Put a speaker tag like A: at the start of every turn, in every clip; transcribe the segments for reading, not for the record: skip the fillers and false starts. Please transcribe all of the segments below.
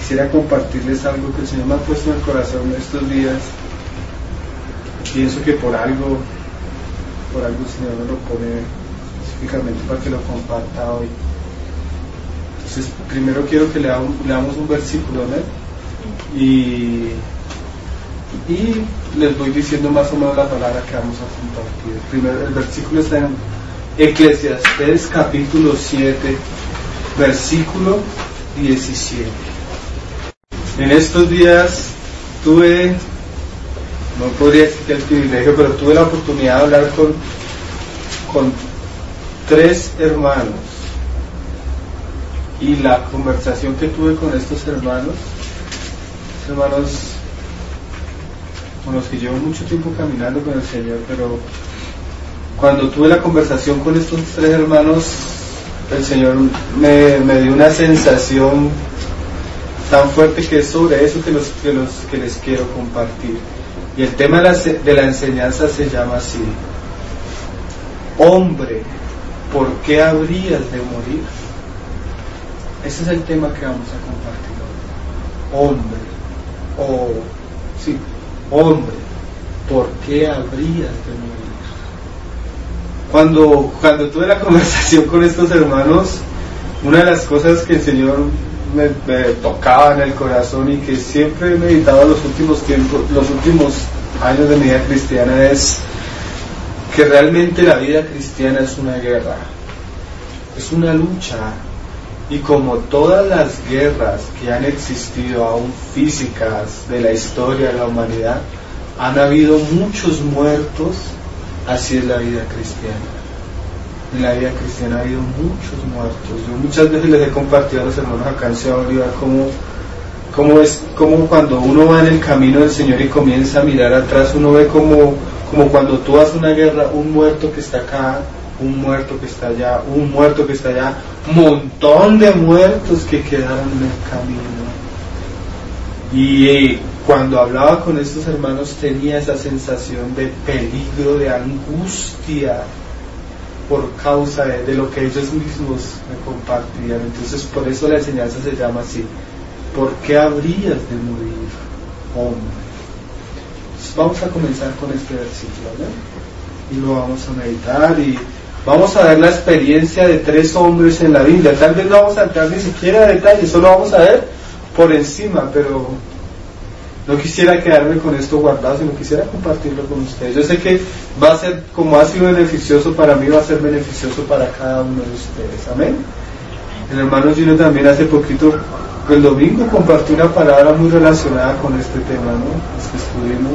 A: quisiera compartirles algo que el Señor me ha puesto en el corazón estos días. Pienso que por algo el Señor me lo pone específicamente para que lo comparta hoy. Entonces, primero quiero que leamos un versículo, ¿no? Y les voy diciendo más o menos la palabra que vamos a compartir. Primero, el versículo está en Eclesiastés capítulo 7, versículo 17. En estos días tuve, no podría decir que el privilegio, pero tuve la oportunidad de hablar con 3 hermanos. Y la conversación que tuve con estos hermanos con los que llevo mucho tiempo caminando con el Señor, pero cuando tuve la conversación con estos 3 hermanos, el Señor me dio una sensación tan fuerte que es sobre eso que les quiero compartir. Y el tema de la enseñanza se llama así: hombre, ¿por qué habrías de morir? Ese es el tema que vamos a compartir hoy. Hombre, ¿por qué habrías de morir? Cuando tuve la conversación con estos hermanos, una de las cosas que el Señor me tocaba en el corazón y que siempre he meditado los últimos años de mi vida cristiana es que realmente la vida cristiana es una guerra, es una lucha. Y como todas las guerras que han existido, aún físicas, de la historia de la humanidad, han habido muchos muertos, así es la vida cristiana. En la vida cristiana ha habido muchos muertos. Yo muchas veces les he compartido a los hermanos acá en Ciudad Bolívar cómo cuando uno va en el camino del Señor y comienza a mirar atrás, uno ve como cuando tú vas a una guerra, un muerto que está acá, un muerto que está allá, un muerto que está allá, un montón de muertos que quedaron en el camino. Y cuando hablaba con estos hermanos tenía esa sensación de peligro, de angustia por causa de lo que ellos mismos me compartían. Entonces por eso la enseñanza se llama así: ¿por qué habrías de morir, hombre? Entonces vamos a comenzar con este versículo, ¿no? Y lo vamos a meditar y vamos a ver la experiencia de 3 hombres en la Biblia. Tal vez no vamos a entrar ni siquiera a detalles, solo vamos a ver por encima, pero no quisiera quedarme con esto guardado, sino quisiera compartirlo con ustedes. Yo sé que va a ser, como ha sido beneficioso para mí, va a ser beneficioso para cada uno de ustedes. Amén. El hermano Gino también hace poquito, el domingo, compartió una palabra muy relacionada con este tema, ¿no? Es que estuvimos.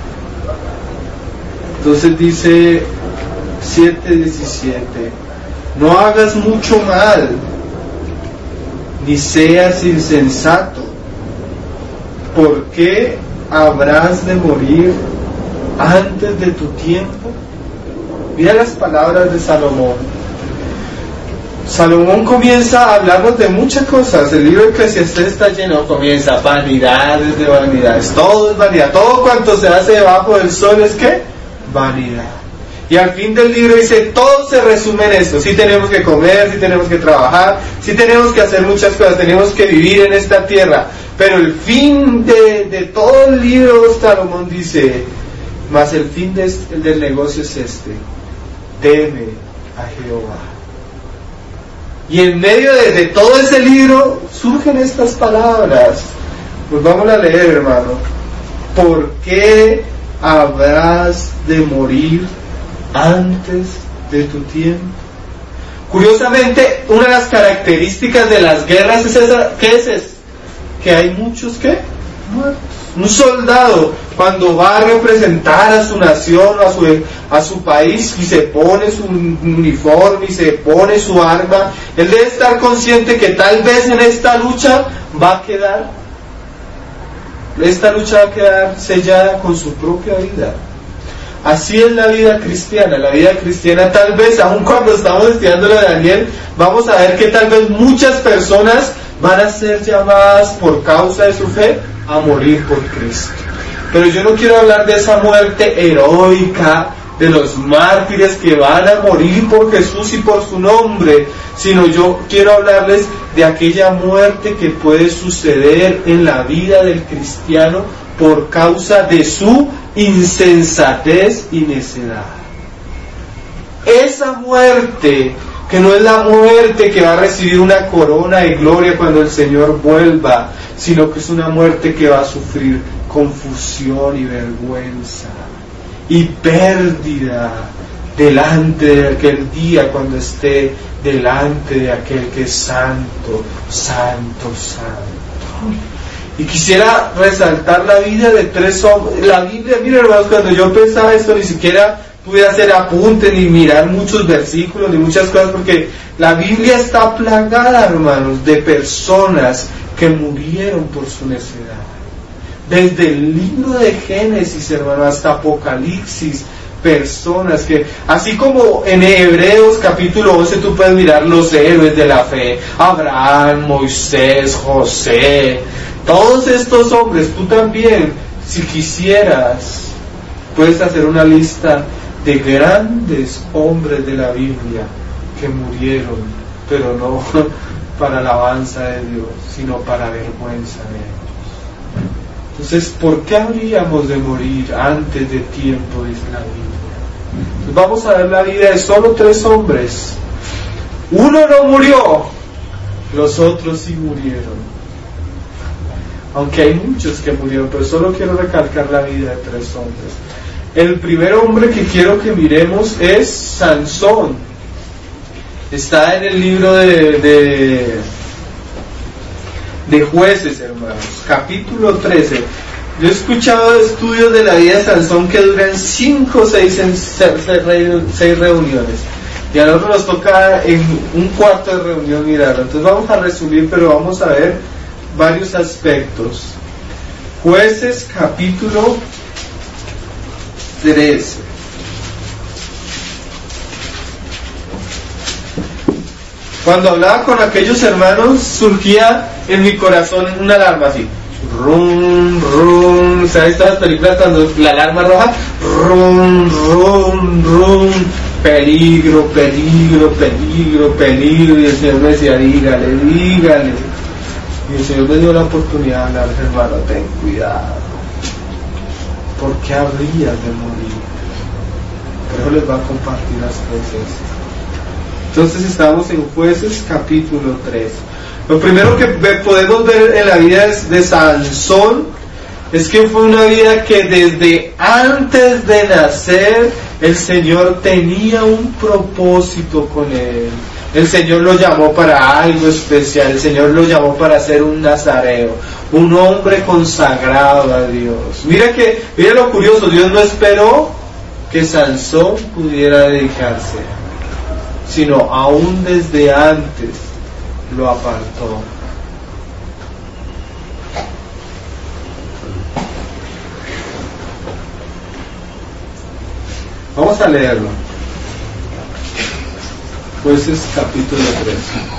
A: Entonces dice 7:17: no hagas mucho mal, ni seas insensato. ¿Por qué habrás de morir antes de tu tiempo? Mira las palabras de Salomón. Salomón comienza a hablarnos de muchas cosas. El libro de Eclesiastés está lleno, comienza vanidades de vanidades. Todo es vanidad. Todo cuanto se hace debajo del sol es ¿qué? Vanidad. Y al fin del libro dice, todo se resume en esto: si tenemos que comer, si tenemos que trabajar, si tenemos que hacer muchas cosas, tenemos que vivir en esta tierra. Pero el fin de todo el libro, Salomón dice, mas el fin del negocio es este: teme a Jehová. Y en medio de todo ese libro surgen estas palabras. Pues vamos a leer, hermano. ¿Por qué habrás de morir antes de tu tiempo? Curiosamente, una de las características de las guerras es esa. ¿Qué es eso? Que hay muchos ¿qué? Muertos. Un soldado, cuando va a representar a su nación o a su país y se pone su uniforme y se pone su arma, él debe estar consciente que tal vez en esta lucha va a quedar sellada con su propia vida. Así es la vida cristiana. La vida cristiana, tal vez, aun cuando estamos estudiando lo de Daniel, vamos a ver que tal vez muchas personas van a ser llamadas por causa de su fe a morir por Cristo. Pero yo no quiero hablar de esa muerte heroica de los mártires que van a morir por Jesús y por su nombre, sino yo quiero hablarles de aquella muerte que puede suceder en la vida del cristiano por causa de su insensatez y necedad. Esa muerte, que no es la muerte que va a recibir una corona de gloria cuando el Señor vuelva, sino que es una muerte que va a sufrir confusión y vergüenza y pérdida delante de aquel día, cuando esté delante de aquel que es santo, santo, santo. Y quisiera resaltar la vida de tres hombres. La Biblia, miren hermanos, cuando yo pensaba esto, ni siquiera pude hacer apuntes ni mirar muchos versículos ni muchas cosas, porque la Biblia está plagada, hermanos, de personas que murieron por su necedad. Desde el libro de Génesis, hermano, hasta Apocalipsis, personas que, así como en Hebreos capítulo 11 tú puedes mirar los héroes de la fe, Abraham, Moisés, José, todos estos hombres, tú también, si quisieras, puedes hacer una lista de grandes hombres de la Biblia que murieron, pero no para alabanza de Dios, sino para vergüenza de ellos. Entonces, ¿por qué habríamos de morir antes de tiempo? Dice la Biblia. Entonces, vamos a ver la vida de solo tres hombres. Uno no murió, los otros sí murieron. Aunque hay muchos que murieron, pero solo quiero recalcar la vida de tres hombres. El primer hombre que quiero que miremos es Sansón. Está en el libro de Jueces, hermanos, capítulo 13. Yo he escuchado estudios de la vida de Sansón que duran 5 o 6 reuniones, y a nosotros nos toca en un cuarto de reunión mirarlo. Entonces vamos a resumir, pero vamos a ver varios aspectos. Jueces capítulo 13. Cuando hablaba con aquellos hermanos, surgía en mi corazón una alarma así. Rum, rum. ¿Sabes estas películas cuando la alarma roja? Rum, rum, rum. Peligro, peligro, peligro, peligro. Y el Señor me decía, dígale, dígale. Y el Señor me dio la oportunidad de hablar, hermano, ten cuidado. ¿Por qué habrías de morir? Por eso les va a compartir las cosas. Entonces estamos en Jueces capítulo 3. Lo primero que podemos ver en la vida de Sansón es que fue una vida que desde antes de nacer el Señor tenía un propósito con él. El Señor lo llamó para algo especial. El Señor lo llamó para ser un nazareo, un hombre consagrado a Dios. Mira lo curioso, Dios no esperó que Sansón pudiera dedicarse, sino aún desde antes lo apartó. Vamos a leerlo. Jueces capítulo 3.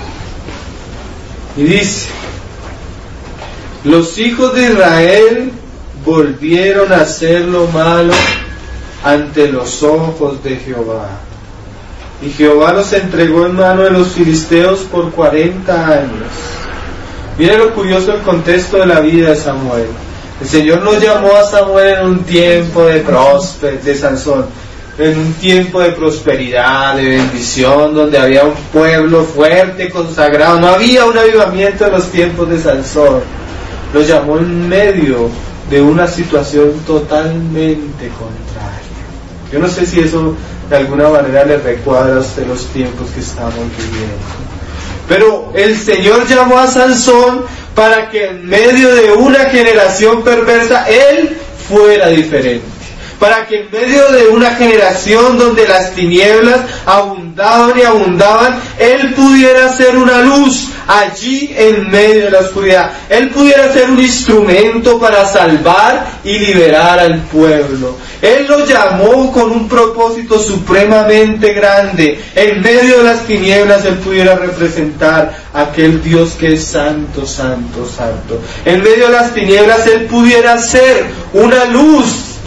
A: Y dice: los hijos de Israel volvieron a hacer lo malo ante los ojos de Jehová. Y Jehová los entregó en mano de los filisteos por 40 años. Miren lo curioso el contexto de la vida de Samuel. El Señor no llamó a Samuel en un tiempo de Sansón, en un tiempo de prosperidad, de bendición, donde había un pueblo fuerte, consagrado. No había un avivamiento en los tiempos de Sansón. Lo llamó en medio de una situación totalmente contraria. Yo no sé si eso de alguna manera le recuadra a usted los tiempos que estamos viviendo. Pero el Señor llamó a Sansón para que en medio de una generación perversa él fuera diferente. Para que en medio de una generación donde las tinieblas abundaban y abundaban, él pudiera ser una luz allí en medio de la oscuridad. Él pudiera ser un instrumento para salvar y liberar al pueblo. Él lo llamó con un propósito supremamente grande. En medio de las tinieblas él pudiera representar a aquel Dios que es santo, santo, santo. En medio de las tinieblas él pudiera ser una luz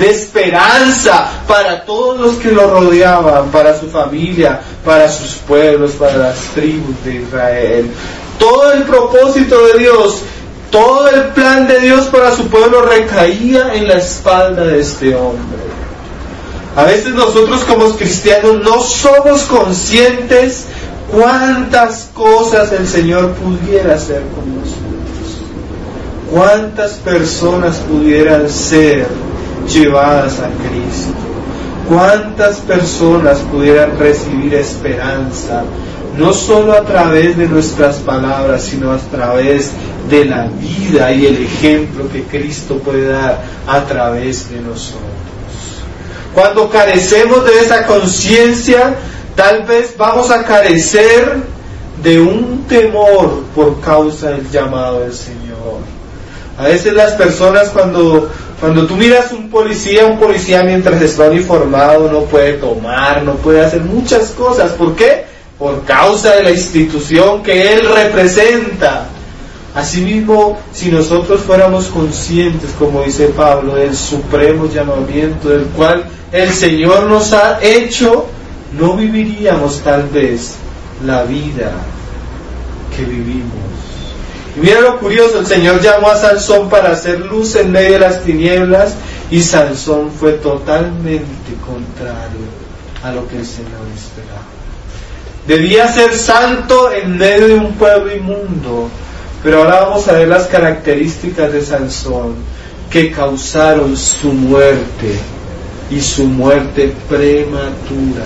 A: de esperanza para todos los que lo rodeaban, para su familia, para sus pueblos, para las tribus de Israel. Todo el propósito de Dios, todo el plan de Dios para su pueblo recaía en la espalda de este hombre. A veces nosotros como cristianos no somos conscientes cuántas cosas el Señor pudiera hacer con nosotros. Cuántas personas pudieran ser llevadas a Cristo. Cuántas personas pudieran recibir esperanza, no solo a través de nuestras palabras, sino a través de la vida y el ejemplo que Cristo puede dar a través de nosotros. Cuando carecemos de esa conciencia, tal vez vamos a carecer de un temor por causa del llamado del Señor. A veces las personas cuando tú miras un policía mientras está uniformado no puede tomar, no puede hacer muchas cosas. ¿Por qué? Por causa de la institución que él representa. Asimismo, si nosotros fuéramos conscientes, como dice Pablo, del supremo llamamiento del cual el Señor nos ha hecho, no viviríamos tal vez la vida que vivimos. Y mira lo curioso, el Señor llamó a Sansón para hacer luz en medio de las tinieblas, y Sansón fue totalmente contrario a lo que el Señor esperaba. Debía ser santo en medio de un pueblo inmundo, pero ahora vamos a ver las características de Sansón que causaron su muerte, y su muerte prematura.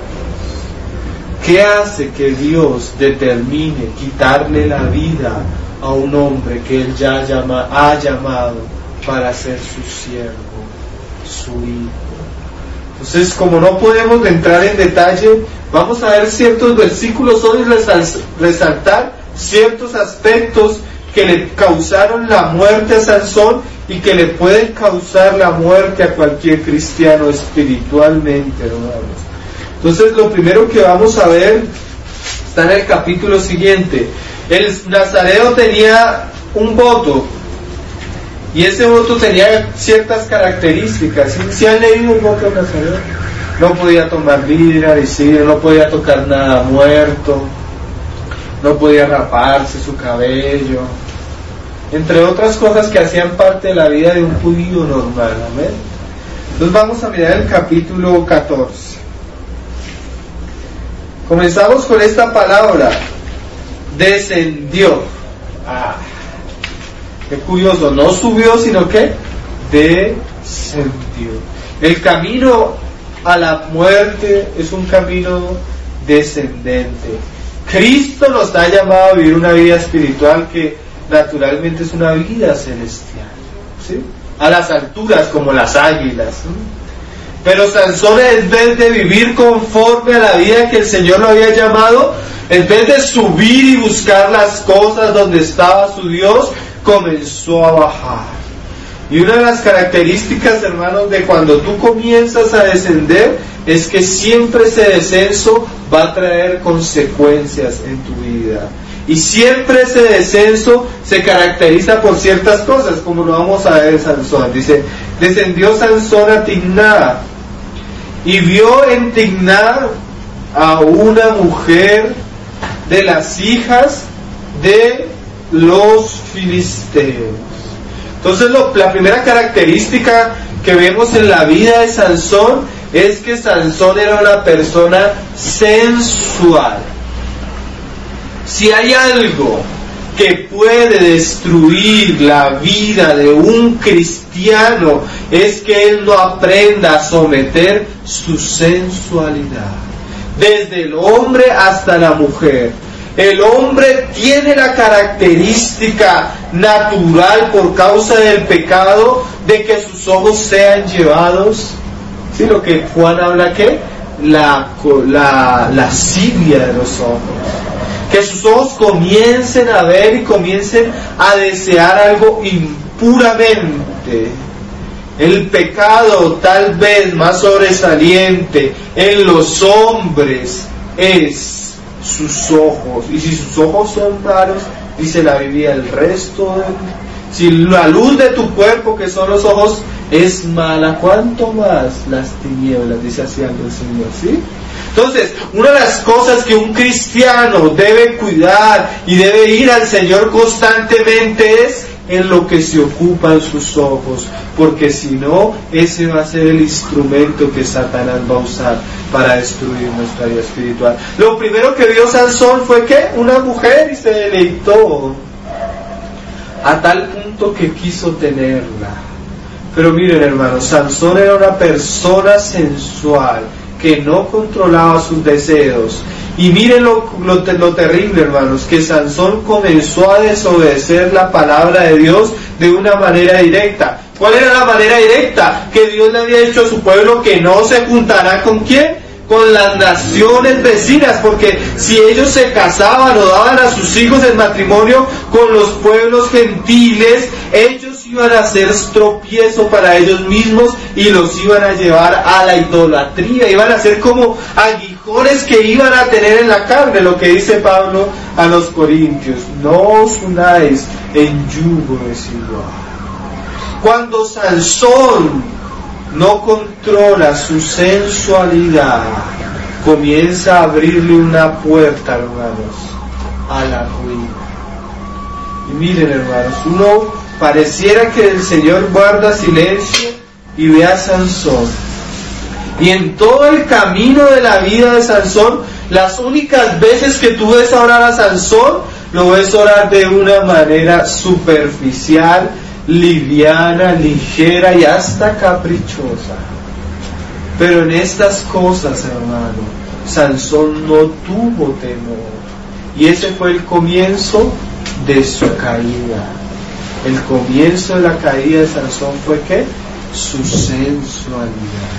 A: ¿Qué hace que Dios determine quitarle la vida a un hombre que Él ya ha llamado para ser su siervo, su hijo? Entonces, como no podemos entrar en detalle, vamos a ver ciertos versículos hoy, resaltar ciertos aspectos que le causaron la muerte a Sansón y que le pueden causar la muerte a cualquier cristiano espiritualmente, hermanos. Entonces, lo primero que vamos a ver está en el capítulo siguiente. El nazareo tenía un voto, y ese voto tenía ciertas características. ¿Sí han leído el voto del nazareo? No podía tomar vidra, no podía tocar nada muerto, no podía raparse su cabello, entre otras cosas que hacían parte de la vida de un judío normal. ¿Amén? Entonces vamos a mirar el capítulo 14. Comenzamos con esta palabra, descendió. Qué curioso, no subió, sino que descendió. El camino a la muerte es un camino descendente. Cristo nos ha llamado a vivir una vida espiritual que naturalmente es una vida celestial, ¿sí? A las alturas como las águilas, ¿sí? Pero Sansón, en vez de vivir conforme a la vida que el Señor lo había llamado, en vez de subir y buscar las cosas donde estaba su Dios, comenzó a bajar. Y una de las características, hermanos, de cuando tú comienzas a descender, es que siempre ese descenso va a traer consecuencias en tu vida. Y siempre ese descenso se caracteriza por ciertas cosas, como lo vamos a ver en Sansón. Dice, descendió Sansón a Timná, y vio en Timná a una mujer de las hijas de los filisteos. Entonces la primera característica que vemos en la vida de Sansón es que Sansón era una persona sensual. Si hay algo que puede destruir la vida de un cristiano, es que él no aprenda a someter su sensualidad. Desde el hombre hasta la mujer. El hombre tiene la característica natural por causa del pecado de que sus ojos sean llevados, ¿sí? Lo que Juan habla, ¿qué? La lascivia de los ojos. Que sus ojos comiencen a ver y comiencen a desear algo impuramente. El pecado tal vez más sobresaliente en los hombres es sus ojos. Y si sus ojos son malos, dice la Biblia, el resto si la luz de tu cuerpo, que son los ojos, es mala, cuanto más las tinieblas, dice así el Señor, ¿sí? Entonces, una de las cosas que un cristiano debe cuidar y debe ir al Señor constantemente es en lo que se ocupan sus ojos, porque si no, ese va a ser el instrumento que Satanás va a usar para destruir nuestra vida espiritual. Lo primero que vio Sansón fue que una mujer, y se deleitó a tal punto que quiso tenerla. Pero miren, hermanos, Sansón era una persona sensual que no controlaba sus deseos. Y miren lo terrible, hermanos, que Sansón comenzó a desobedecer la palabra de Dios de una manera directa. ¿Cuál era la manera directa? Que Dios le había dicho a su pueblo que no se juntará ¿con quién? Con las naciones vecinas, porque si ellos se casaban o daban a sus hijos en matrimonio con los pueblos gentiles, ellos iban a ser tropiezo para ellos mismos y los iban a llevar a la idolatría, iban a ser como aguijones que iban a tener en la carne, lo que dice Pablo a los Corintios: no os unáis en yugo desigual. Cuando Sansón no controla su sensualidad, comienza a abrirle una puerta, hermanos, a la ruina. Y miren, hermanos, uno pareciera que el Señor guarda silencio y ve a Sansón, y en todo el camino de la vida de Sansón, las únicas veces que tú ves orar a Sansón, lo ves orar de una manera superficial, liviana, ligera y hasta caprichosa. Pero en estas cosas, hermano, Sansón no tuvo temor, y ese fue el comienzo de su caída. El comienzo de la caída de Sansón fue ¿qué? Su sensualidad.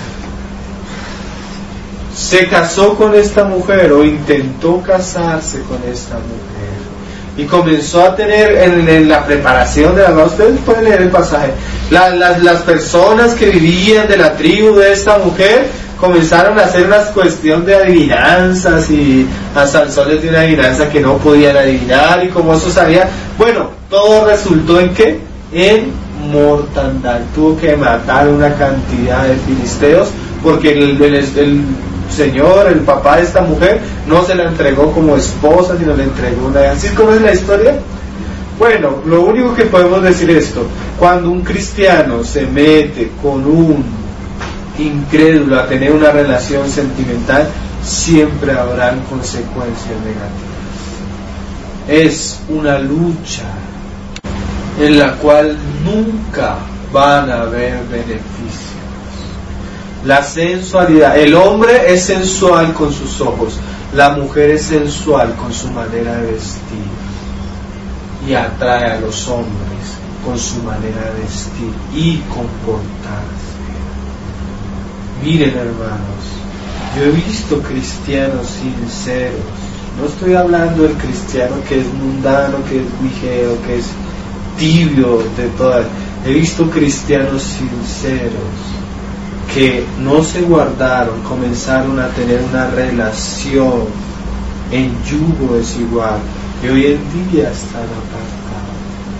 A: Se casó con esta mujer, o intentó casarse con esta mujer, y comenzó a tener en la preparación de la... Ustedes pueden leer el pasaje. Las personas que vivían de la tribu de esta mujer comenzaron a hacer una cuestión de adivinanzas, y a Sansón les dio una adivinanza que no podían adivinar, y como eso sabía, bueno, todo resultó en ¿qué? En mortandad. Tuvo que matar una cantidad de filisteos, porque el Señor, el papá de esta mujer, no se la entregó como esposa, sino le entregó una... ¿Así como es la historia? Bueno, lo único que podemos decir es esto: cuando un cristiano se mete con un incrédulo a tener una relación sentimental, siempre habrán consecuencias negativas. Es una lucha en la cual nunca van a haber beneficios. La sensualidad, el hombre es sensual con sus ojos, la mujer es sensual con su manera de vestir, y atrae a los hombres con su manera de vestir y comportarse. Miren, hermanos, yo he visto cristianos sinceros. No estoy hablando del cristiano que es mundano, que es ligero, que es tibio de todas. He visto cristianos sinceros que no se guardaron, comenzaron a tener una relación en yugo desigual, y hoy en día están apartados.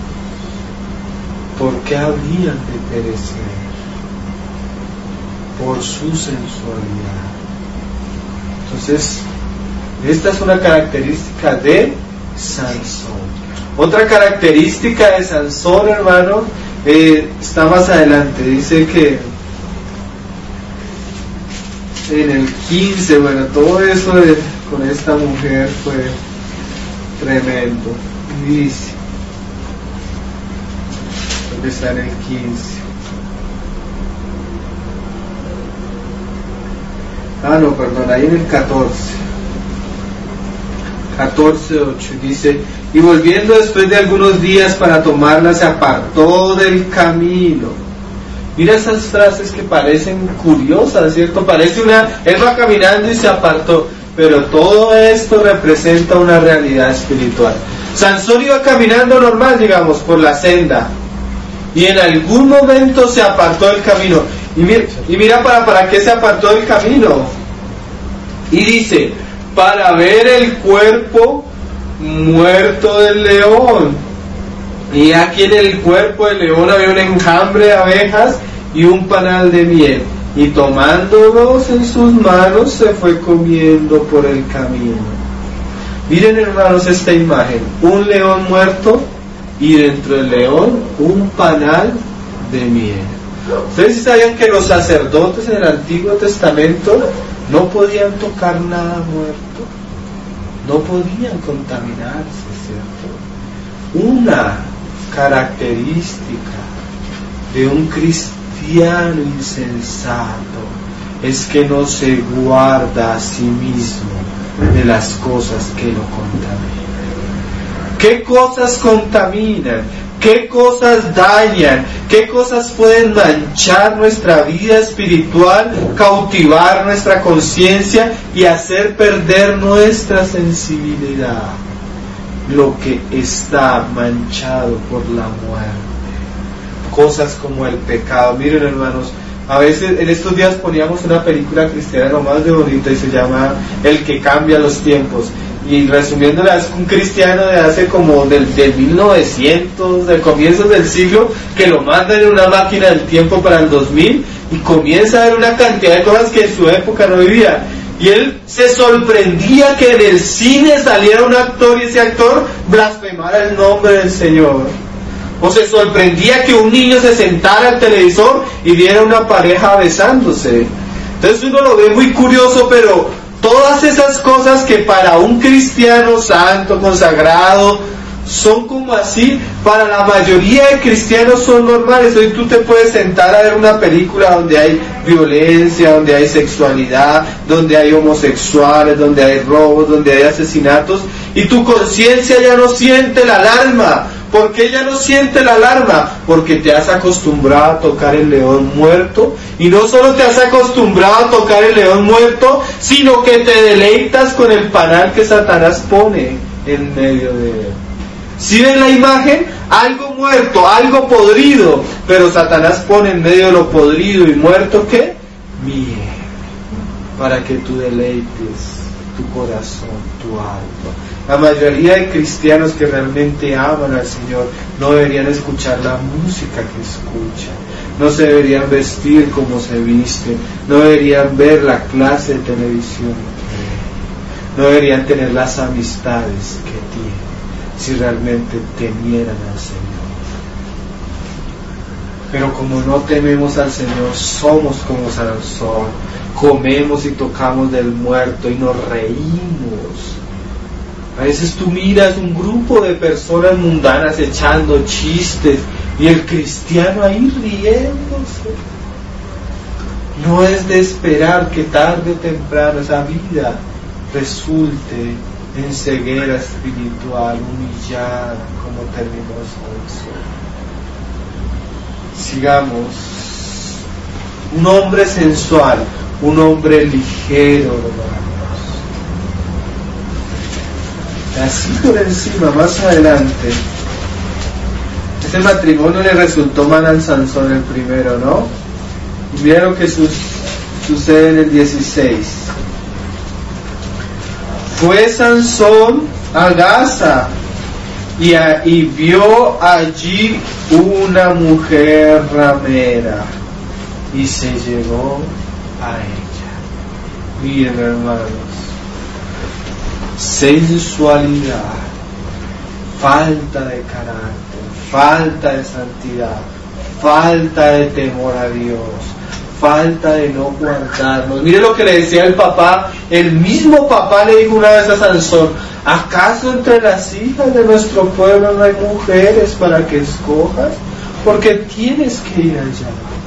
A: ¿Por qué habrían de perecer? Por su sensualidad. Entonces, esta es una característica de Sansón. Otra característica de Sansón, hermano, está más adelante. Dice que en el 15, bueno, todo eso con esta mujer fue tremendo. Dice, ¿dónde está en el 15? No, perdón, ahí en el 14:8 dice: y volviendo después de algunos días para tomarla, se apartó del camino. Mira esas frases que parecen curiosas, ¿cierto? Parece él va caminando y se apartó, pero todo esto representa una realidad espiritual. Sansón iba caminando normal, digamos, por la senda, y en algún momento se apartó del camino. Y mira para qué se apartó del camino. Y dice: para ver el cuerpo muerto del león. Y aquí en el cuerpo del león había un enjambre de abejas, y un panal de miel, y tomándolos en sus manos se fue comiendo por el camino. Miren, hermanos, esta imagen: un león muerto y dentro del león un panal de miel. ¿Ustedes sabían que los sacerdotes en el Antiguo Testamento no podían tocar nada muerto? No podían contaminarse, ¿cierto? Una característica de un cristiano insensato es que no se guarda a sí mismo de las cosas que lo contaminan. ¿Qué cosas contaminan? ¿Qué cosas dañan? ¿Qué cosas pueden manchar nuestra vida espiritual, cautivar nuestra conciencia y hacer perder nuestra sensibilidad? Lo que está manchado por la muerte. Cosas como el pecado. Miren, hermanos, a veces en estos días poníamos una película cristiana lo más de bonita y se llama El que cambia los tiempos. Y resumiéndola, es un cristiano de hace como del 1900, de comienzos del siglo, que lo mandan en una máquina del tiempo para el 2000 y comienza a ver una cantidad de cosas que en su época no vivía. Y él se sorprendía que en el cine saliera un actor y ese actor blasfemara el nombre del Señor. O se sorprendía que un niño se sentara al televisor y viera una pareja besándose. Entonces uno lo ve muy curioso, pero todas esas cosas que para un cristiano santo, consagrado, son como así, para la mayoría de cristianos son normales. Hoy tú te puedes sentar a ver una película donde hay violencia, donde hay sexualidad, donde hay homosexuales, donde hay robos, donde hay asesinatos, y tu conciencia ya no siente la alarma. ¿Por qué ya no siente la alarma? Porque te has acostumbrado a tocar el león muerto, y no solo te has acostumbrado a tocar el león muerto, sino que te deleitas con el panal que Satanás pone en medio de él. ¿Sí ven la imagen? Algo muerto, algo podrido, pero Satanás pone en medio de lo podrido y muerto, ¿qué? Miel, para que tú deleites tu corazón, tu alma. La mayoría de cristianos que realmente aman al Señor no deberían escuchar la música que escuchan, no se deberían vestir como se visten, no deberían ver la clase de televisión que ven, no deberían tener las amistades que tienen, si realmente temieran al Señor. Pero como no tememos al Señor, somos como Sansón, comemos y tocamos del muerto y nos reímos. A veces tú miras un grupo de personas mundanas echando chistes y el cristiano ahí riéndose. No es de esperar que tarde o temprano esa vida resulte en ceguera espiritual, humillada, como terminó Sansón. Sigamos. Un hombre sensual, un hombre ligero, hermanos. Así por encima, más adelante, este matrimonio le resultó mal a Sansón el primero, ¿no? Y mira lo que sucede en el 16. Fue Sansón a Gaza y vio allí una mujer ramera y se llegó a ella. Miren, hermanos, sensualidad, falta de carácter, falta de santidad, falta de temor a Dios, falta de no guardarnos. Mire lo que le decía el papá, el mismo papá le dijo una vez a Sansón: ¿acaso entre las hijas de nuestro pueblo no hay mujeres para que escojas? Porque tienes que ir allá.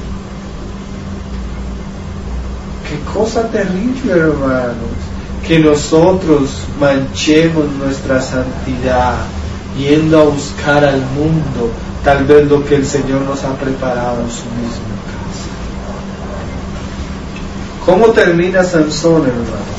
A: Qué cosa terrible, hermanos, que nosotros manchemos nuestra santidad yendo a buscar al mundo tal vez lo que el Señor nos ha preparado en su misma casa. ¿Cómo termina Sansón, hermanos?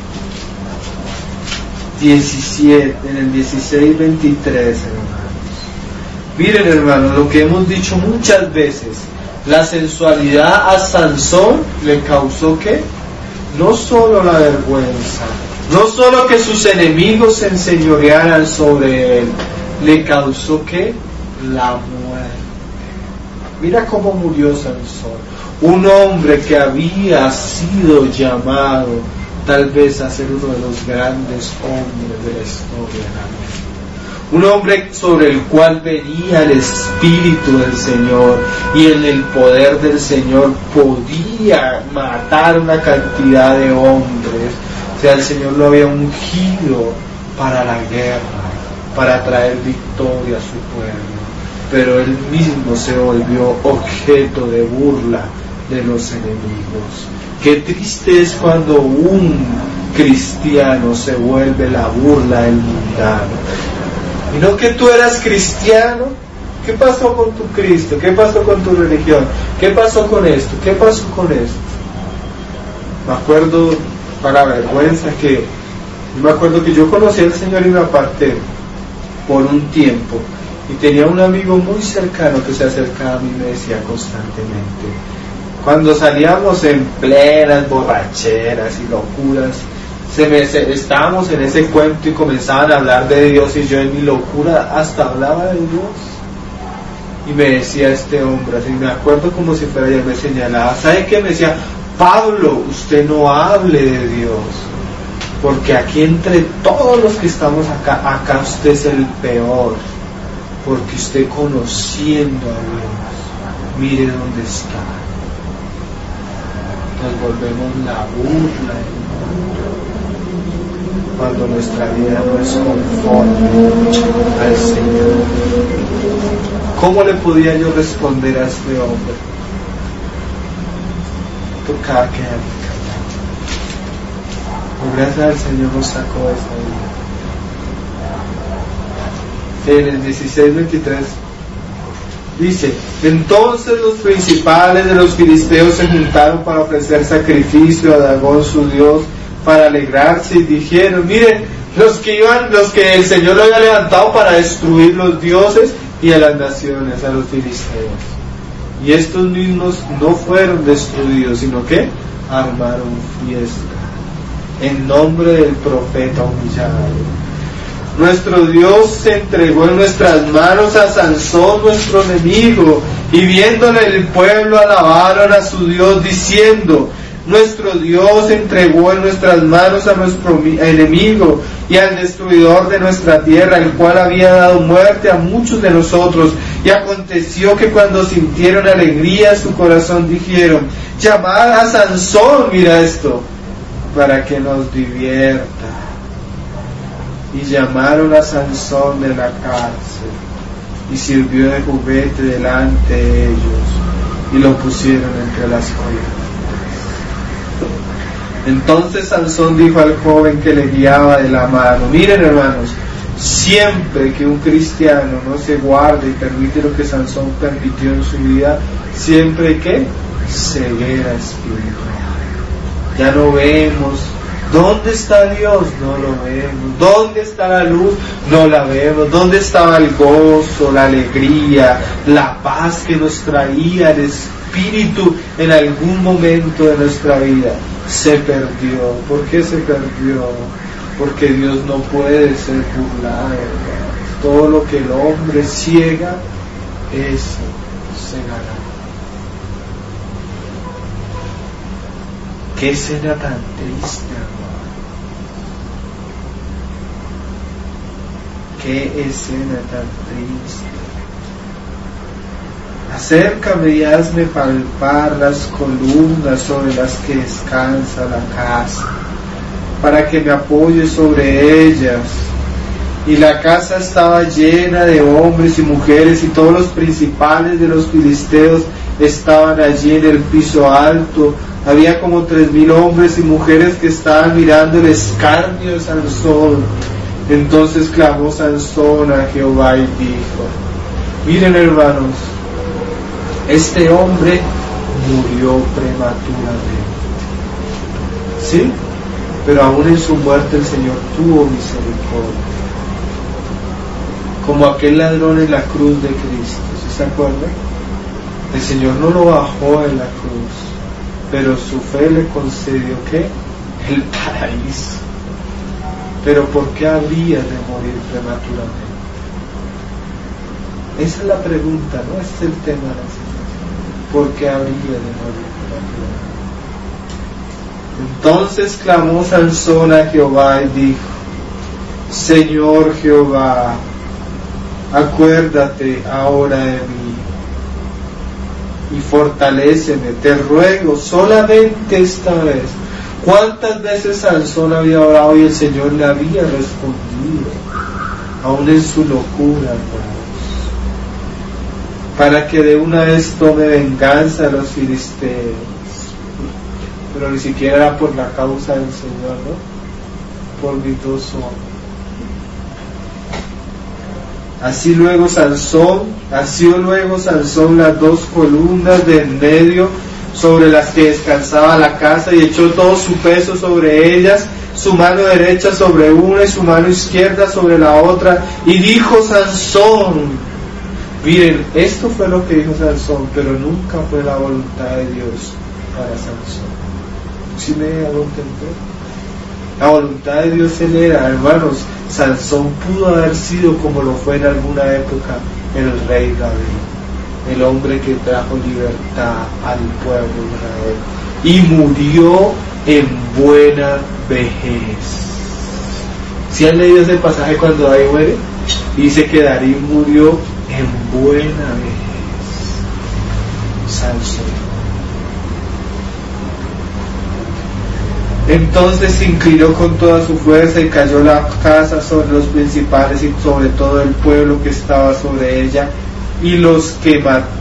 A: 17, en el 16:23, hermanos. Miren, hermanos, lo que hemos dicho muchas veces, la sensualidad a Sansón le causó ¿qué? No solo la vergüenza, no solo que sus enemigos se enseñorearan sobre él, le causó ¿qué? La muerte. Mira cómo murió Sansón, un hombre que había sido llamado tal vez a ser uno de los grandes hombres de la historia de la vida. Un hombre sobre el cual venía el Espíritu del Señor, y en el poder del Señor podía matar una cantidad de hombres. O sea, el Señor lo había ungido para la guerra, para traer victoria a su pueblo, pero él mismo se volvió objeto de burla de los enemigos. Qué triste es cuando un cristiano se vuelve la burla del mundano. Y no que tú eras cristiano. ¿Qué pasó con tu Cristo? ¿Qué pasó con tu religión? ¿Qué pasó con esto? ¿Qué pasó con esto? Me acuerdo, para vergüenza, que yo conocí al Señor y me aparté por un tiempo, y tenía un amigo muy cercano que se acercaba a mí y me decía constantemente, cuando salíamos en plenas borracheras y locuras, estábamos en ese cuento y comenzaban a hablar de Dios, y yo en mi locura hasta hablaba de Dios. Y me decía este hombre, así me acuerdo como si fuera ayer, me señalaba, ¿sabe qué? Me decía, Pablo, usted no hable de Dios, porque aquí entre todos los que estamos acá usted es el peor, porque usted conociendo a Dios, mire dónde está. Nos volvemos la burla del mundo cuando nuestra vida no es conforme al Señor. ¿Cómo le podía yo responder a este hombre? Tocaba quedarme callado. Gracias al Señor nos sacó de esta vida. En el 16:23 dice, entonces los principales de los filisteos se juntaron para ofrecer sacrificio a Dagón su dios, para alegrarse, y dijeron, miren, los que el Señor lo había levantado para destruir los dioses y a las naciones, a los filisteos. Y estos mismos no fueron destruidos, sino que armaron fiesta en nombre del profeta humillado. Nuestro Dios se entregó en nuestras manos a Sansón, nuestro enemigo, y viéndole el pueblo alabaron a su Dios, diciendo, nuestro Dios entregó en nuestras manos a nuestro enemigo y al destruidor de nuestra tierra, el cual había dado muerte a muchos de nosotros. Y aconteció que cuando sintieron alegría su corazón, dijeron, llamad a Sansón, mira esto, para que nos divierta. Y llamaron a Sansón de la cárcel, y sirvió de juguete delante de ellos, y lo pusieron entre las columnas. Entonces Sansón dijo al joven que le guiaba de la mano, miren hermanos, siempre que un cristiano no se guarde y permite lo que Sansón permitió en su vida, siempre que ceguera espiritual. Ya no vemos. ¿Dónde está Dios? No lo vemos. ¿Dónde está la luz? No la vemos. ¿Dónde estaba el gozo, la alegría, la paz que nos traía el Espíritu en algún momento de nuestra vida? Se perdió. ¿Por qué se perdió? Porque Dios no puede ser burlado. Todo lo que el hombre ciega, eso cegará. Qué escena tan triste, hermano. Qué escena tan triste. Acércame y hazme palpar las columnas sobre las que descansa la casa, para que me apoye sobre ellas. Y la casa estaba llena de hombres y mujeres, y todos los principales de los filisteos estaban allí en el piso alto. Había como 3,000 hombres y mujeres que estaban mirando el escarnio de Sansón. Entonces clamó Sansón a Jehová y dijo, miren hermanos, este hombre murió prematuramente, ¿sí? Pero aún en su muerte el Señor tuvo misericordia, como aquel ladrón en la cruz de Cristo, ¿sí se acuerdan? El Señor no lo bajó en la cruz, pero su fe le concedió ¿qué? El paraíso. Pero ¿por qué habría de morir prematuramente? Esa es la pregunta, no es el tema de la situación. ¿por qué habría de morir prematuramente? Entonces clamó Sansón a Jehová y dijo: Señor Jehová, acuérdate ahora de mí y fortaléceme, te ruego, solamente esta vez. ¿Cuántas veces Sansón había orado y el Señor le había respondido, aún en su locura, hermanos? Para que de una vez tome venganza a los filisteos. Pero ni siquiera era por la causa del Señor, ¿no? Por mis dos hombres. Asió luego Sansón las dos columnas de en medio sobre las que descansaba la casa, y echó todo su peso sobre ellas, su mano derecha sobre una y su mano izquierda sobre la otra, y dijo Sansón, miren, esto fue lo que dijo Sansón, pero nunca fue la voluntad de Dios para Sansón. ¿Sí me hago entender? La voluntad de Dios en era, hermanos, Sansón pudo haber sido, como lo fue en alguna época, el rey David, el hombre que trajo libertad al pueblo de Israel, y murió en buena vejez. ¿Sí han leído ese pasaje cuando David muere? Dice que David murió en buena vejez. Sansón. Entonces se inclinó con toda su fuerza y cayó la casa sobre los principales y sobre todo el pueblo que estaba sobre ella, y los que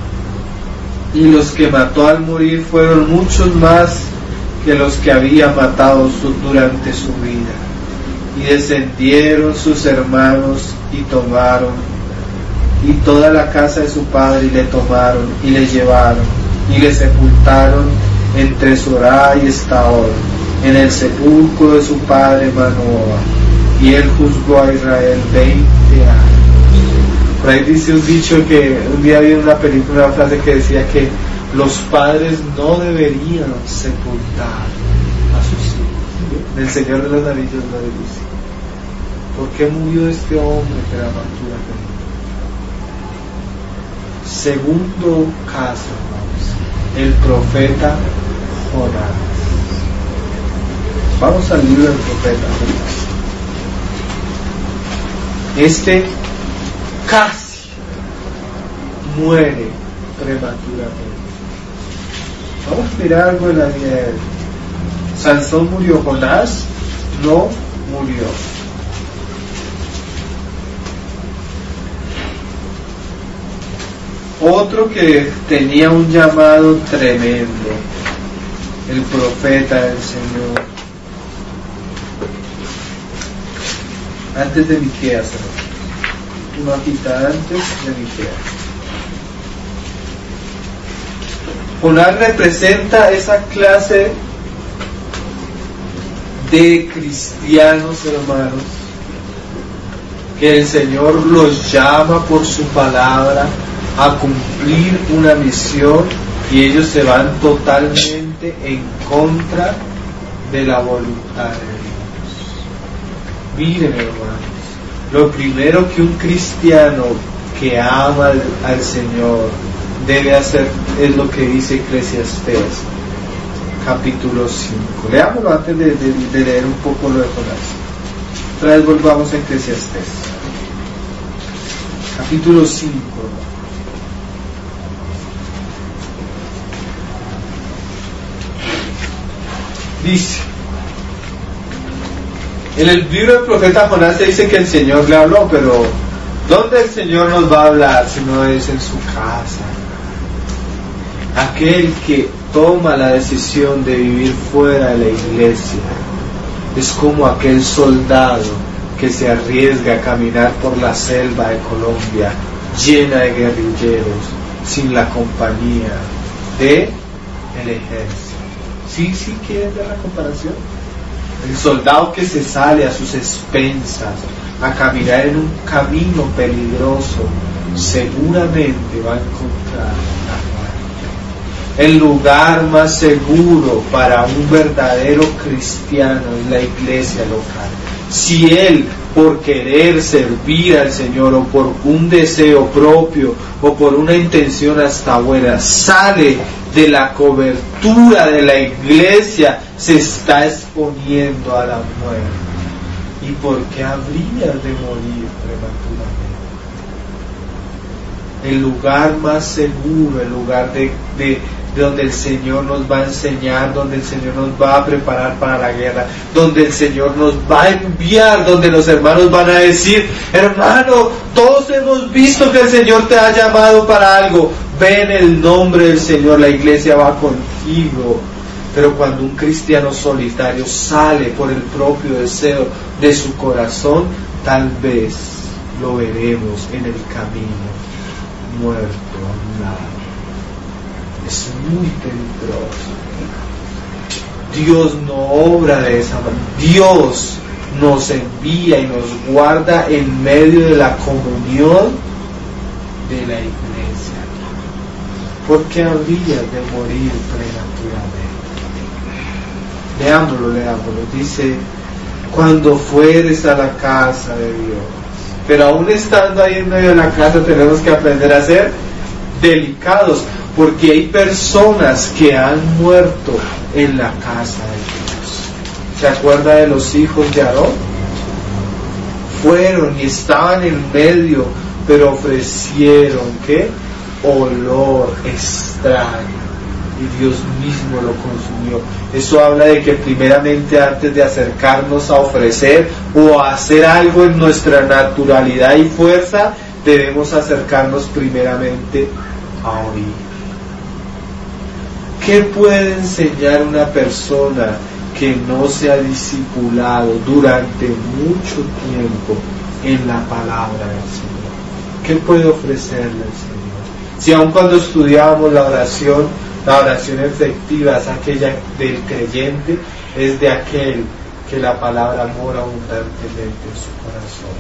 A: mató al morir fueron muchos más que los que había matado durante su vida. Y descendieron sus hermanos y tomaron y toda la casa de su padre, y le tomaron y le llevaron y le sepultaron entre Sorá y Estaol, en el sepulcro de su padre Manoah, y él juzgó a Israel 20 años. Por ahí dice un dicho que un día vi en una película una frase que decía que los padres no deberían sepultar a sus hijos. El Señor de los Anillos lo dice. ¿Por qué murió este hombre prematuramente? Segundo caso, el profeta Jonás. Vamos al libro del profeta Jonás. Este casi muere prematuramente. Vamos a mirar algo de la vida de él. Sansón murió, Jonás no murió. Otro que tenía un llamado tremendo, el profeta del Señor. Antes de Miqueas, una hojita antes de Miqueas. Jonás representa esa clase de cristianos, hermanos, que el Señor los llama por su palabra a cumplir una misión, y ellos se van totalmente en contra de la voluntad de Dios. Miren, hermanos, lo primero que un cristiano que ama al Señor debe hacer es lo que dice Eclesiastés capítulo 5. Leámoslo antes de leer un poco lo de Jonás. Otra vez volvamos a Eclesiastés capítulo 5. Dice, en el libro del profeta Jonás se dice que el Señor le habló, pero ¿dónde el Señor nos va a hablar si no es en su casa? Aquel que toma la decisión de vivir fuera de la iglesia es como aquel soldado que se arriesga a caminar por la selva de Colombia llena de guerrilleros sin la compañía del ejército. ¿Sí quieren ver la comparación? El soldado que se sale a sus expensas a caminar en un camino peligroso seguramente va a encontrar la muerte. El lugar más seguro para un verdadero cristiano es la iglesia local. Si él, por querer servir al Señor, o por un deseo propio, o por una intención hasta buena, sale de la cobertura de la iglesia, se está exponiendo a la muerte. ¿Y por qué habría de morir prematuramente? El lugar más seguro, el lugar de donde el Señor nos va a enseñar, donde el Señor nos va a preparar para la guerra, donde el Señor nos va a enviar, donde los hermanos van a decir: hermano, todos hemos visto que el Señor te ha llamado para algo, ve en el nombre del Señor, la iglesia va contigo. Pero cuando un cristiano solitario sale por el propio deseo de su corazón, tal vez lo veremos en el camino, muerto a un lado. Es muy peligroso. Dios no obra de esa manera. Dios nos envía y nos guarda en medio de la comunión de la iglesia. ¿Por qué habría de morir prematuramente? Leámoslo. Dice: cuando fueres a la casa de Dios. Pero aún estando ahí en medio de la casa, tenemos que aprender a ser delicados, porque hay personas que han muerto en la casa de Dios. ¿Se acuerda de los hijos de Aarón? Fueron y estaban en medio, pero ofrecieron ¿qué? Olor extraño, y Dios mismo lo consumió. Eso habla de que primeramente, antes de acercarnos a ofrecer o a hacer algo en nuestra naturalidad y fuerza, debemos acercarnos primeramente a oír. ¿Qué puede enseñar una persona que no se ha discipulado durante mucho tiempo en la palabra del Señor? ¿Qué puede ofrecerle al Señor? Si aun cuando estudiábamos la oración efectiva es aquella del creyente, es de aquel que la palabra mora abundantemente en su corazón.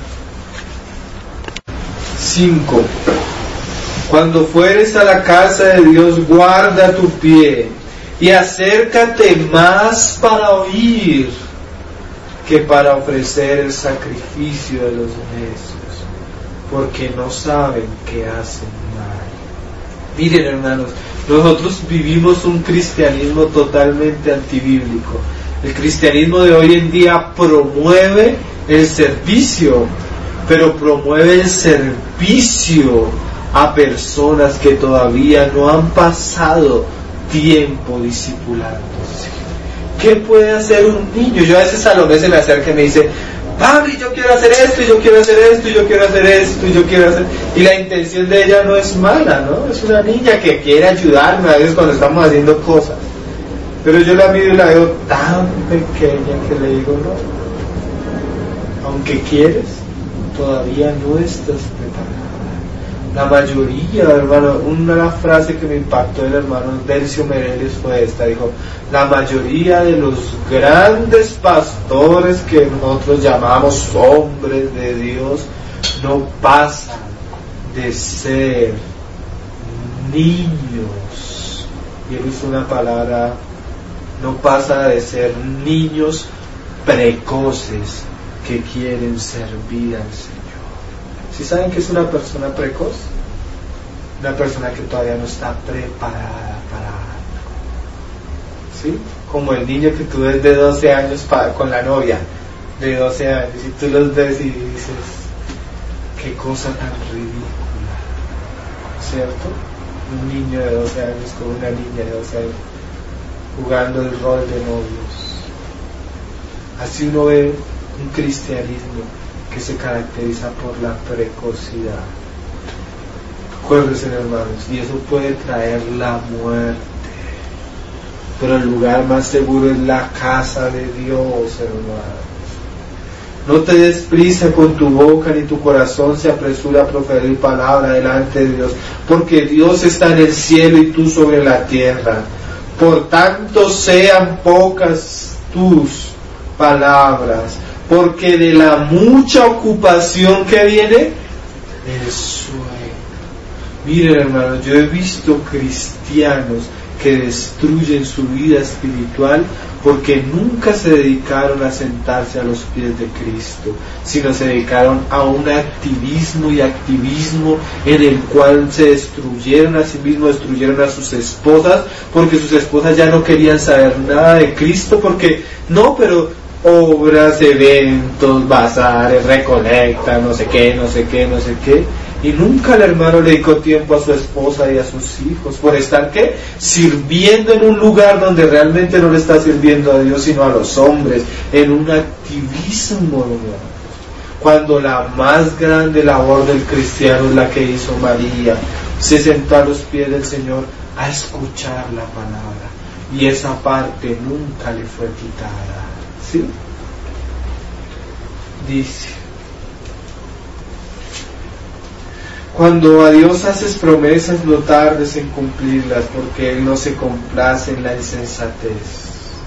A: 5. Cuando fueres a la casa de Dios, guarda tu pie y acércate más para oír que para ofrecer el sacrificio de los necios, porque no saben que hacen mal. Miren, hermanos, nosotros vivimos un cristianismo totalmente antibíblico. El cristianismo de hoy en día promueve el servicio, pero promueve el servicio a personas que todavía no han pasado tiempo discipulándose. ¿Qué puede hacer un niño? Yo a veces Salomé se me acerca y me dice: papi, yo quiero hacer esto, y yo quiero hacer esto, y yo quiero hacer esto, y yo quiero hacer... Y la intención de ella no es mala, ¿no? Es una niña que quiere ayudarme a veces cuando estamos haciendo cosas. Pero yo la miro y la veo tan pequeña que le digo: no, aunque quieres, todavía no estás preparada. La mayoría, hermano, una frase que me impactó del hermano Delcio Mereles fue esta: dijo: la mayoría de los grandes pastores que nosotros llamamos hombres de Dios no pasan de ser niños. Y él usó una palabra: no pasa de ser niños precoces que quieren servir al Señor. ¿Sí saben que es una persona precoz? Una persona que todavía no está preparada para algo. ¿Sí? Como el niño que tú ves de 12 años con la novia de 12 años, y tú los ves y dices: qué cosa tan ridícula, ¿cierto? Un niño de 12 años con una niña de 12 años jugando el rol de novios. Así uno ve un cristianismo que se caracteriza por la precocidad. Acuérdense, hermanos, y eso puede traer la muerte. Pero el lugar más seguro es la casa de Dios, hermanos. No te des prisa con tu boca, ni tu corazón se apresura a proferir palabra delante de Dios, porque Dios está en el cielo y tú sobre la tierra. Por tanto, sean pocas tus palabras, porque de la mucha ocupación que viene, el sueño. Miren, hermanos, yo he visto cristianos que destruyen su vida espiritual, porque nunca se dedicaron a sentarse a los pies de Cristo, sino se dedicaron a un activismo en el cual se destruyeron a sí mismos, destruyeron a sus esposas, porque sus esposas ya no querían saber nada de Cristo, porque no, pero obras, eventos, bazares, recolecta, no sé qué, y nunca el hermano le dedicó tiempo a su esposa y a sus hijos, por estar ¿qué? Sirviendo en un lugar donde realmente no le está sirviendo a Dios sino a los hombres, en un activismo, hermano. Cuando la más grande labor del cristiano es la que hizo María, se sentó a los pies del Señor a escuchar la palabra, y esa parte nunca le fue quitada, ¿sí? Dice: cuando a Dios haces promesas, no tardes en cumplirlas, porque Él no se complace en la insensatez.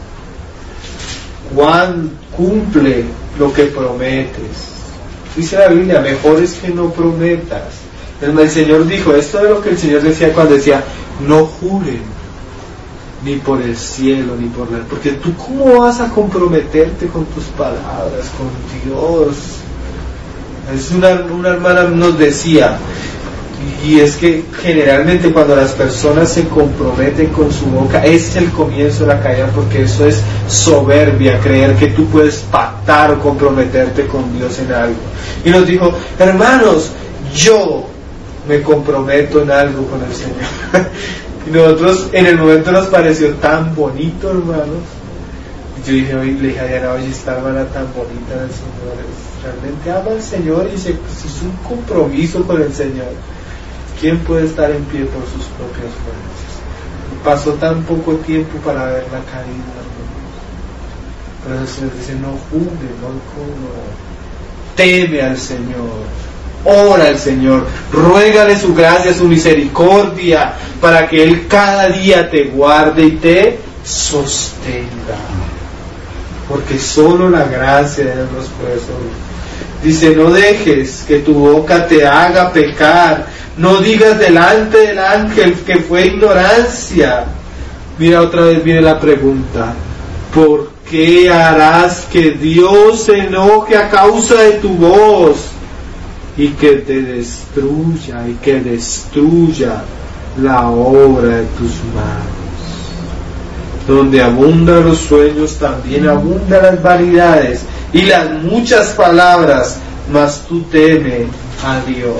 A: Juan cumple lo que prometes. Dice la Biblia: mejor es que no prometas. El Señor dijo, esto es lo que el Señor decía cuando decía, no juren, ni por el cielo, ni por la... Porque tú, ¿cómo vas a comprometerte con tus palabras, con Dios? Es una hermana nos decía, y es que generalmente cuando las personas se comprometen con su boca, es el comienzo de la caída, porque eso es soberbia, creer que tú puedes pactar o comprometerte con Dios en algo. Y nos dijo, hermanos, yo me comprometo en algo con el Señor. Y nosotros en el momento nos pareció tan bonito, hermanos. Yo dije, le dije a Diana, oye, esta hermana tan bonita del Señor, realmente ama al Señor y se hizo un compromiso con el Señor. ¿Quién puede estar en pie por sus propias fuerzas? Y pasó tan poco tiempo para verla caída, hermanos. Pero el Señor dice, no juzgue, no teme al Señor, ora al Señor, ruégale su gracia, su misericordia, para que Él cada día te guarde y te sostenga, porque solo la gracia de Dios nos puede sostener. Dice, no dejes que tu boca te haga pecar, no digas delante del ángel que fue ignorancia. Mira, otra vez viene la pregunta, ¿por qué harás que Dios se enoje a causa de tu voz y que te destruya y que destruya la obra de tus manos? Donde abundan los sueños, también abundan las vanidades y las muchas palabras, mas tú teme a Dios.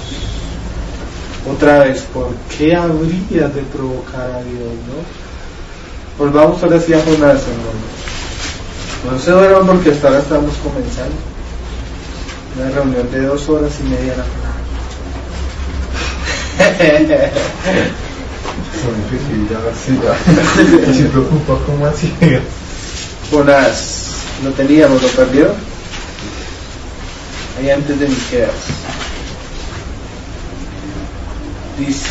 A: Otra vez, ¿por qué habrías de provocar a Dios, no? Volvamos ahora sí a Jonás, hermanos. No se duerman porque hasta ahora estamos comenzando una reunión de 2 horas y media la palabra. Se preocupa, ¿cómo así? Jonás, lo teníamos, lo perdió ahí antes de Miqueas. Dice,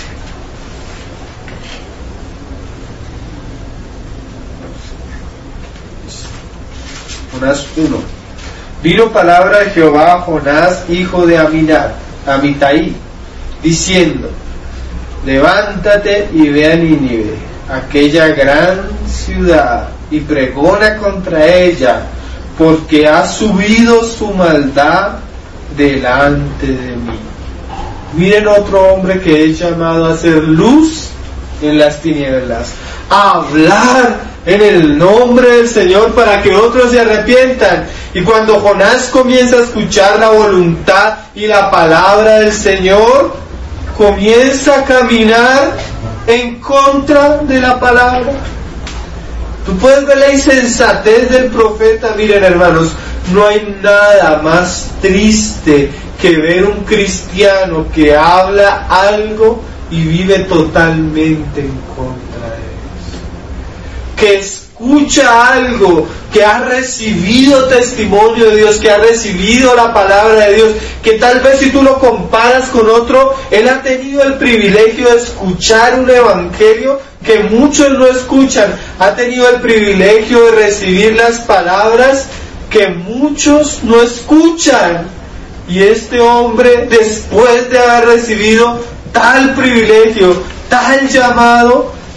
A: Jonás 1. Vino palabra de Jehová a Jonás, hijo de Amitai, diciendo, levántate y ve a Nínive, aquella gran ciudad, y pregona contra ella, porque ha subido su maldad delante de mí. Miren otro hombre que es llamado a hacer luz en las tinieblas, a hablar en el nombre del Señor para que otros se arrepientan. Y cuando Jonás comienza a escuchar la voluntad y la palabra del Señor, comienza a caminar en contra de la palabra. Tú puedes ver la insensatez del profeta. Miren, hermanos, no hay nada más triste que ver un cristiano que habla algo y vive totalmente en contra de eso, que escucha algo, que ha recibido testimonio de Dios, que ha recibido la palabra de Dios, que tal vez si tú lo comparas con otro, él ha tenido el privilegio de escuchar un evangelio que muchos no escuchan, ha tenido el privilegio de recibir las palabras que muchos no escuchan. Y este hombre, después de haber recibido tal privilegio, tal llamado,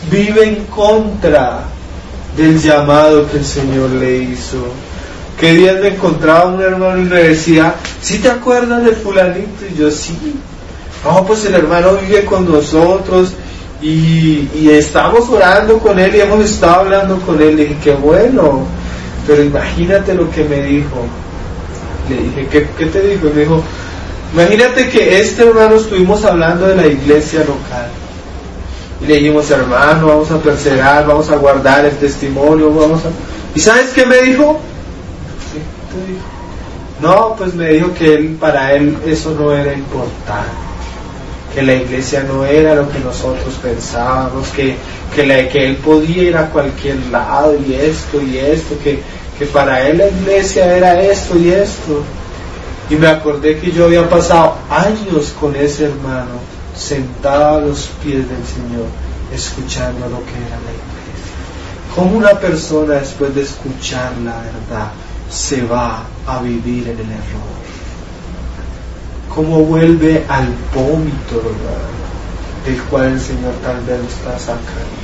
A: vive en contra del llamado que el Señor le hizo. Que días me encontraba un hermano y me decía, ¿sí te acuerdas de fulanito? Y yo, sí. No, pues el hermano vive con nosotros y estamos orando con él y hemos estado hablando con él. Le dije, qué bueno, pero imagínate lo que me dijo. Le dije, ¿qué te dijo? Y me dijo, imagínate que este hermano estuvimos hablando de la iglesia local. Y le dijimos, hermano, vamos a perseverar, vamos a guardar el testimonio, ¿Y sabes qué me dijo? ¿Qué te dijo? No, pues me dijo que para él eso no era importante, que la iglesia no era lo que nosotros pensábamos, que él podía ir a cualquier lado y esto, que para él la iglesia era esto y esto. Y me acordé que yo había pasado años con ese hermano, sentado a los pies del Señor, escuchando lo que era la iglesia. ¿Cómo una persona después de escuchar la verdad se va a vivir en el error? ¿Cómo vuelve al vómito, ¿verdad?, del cual el Señor tal vez lo está sacando?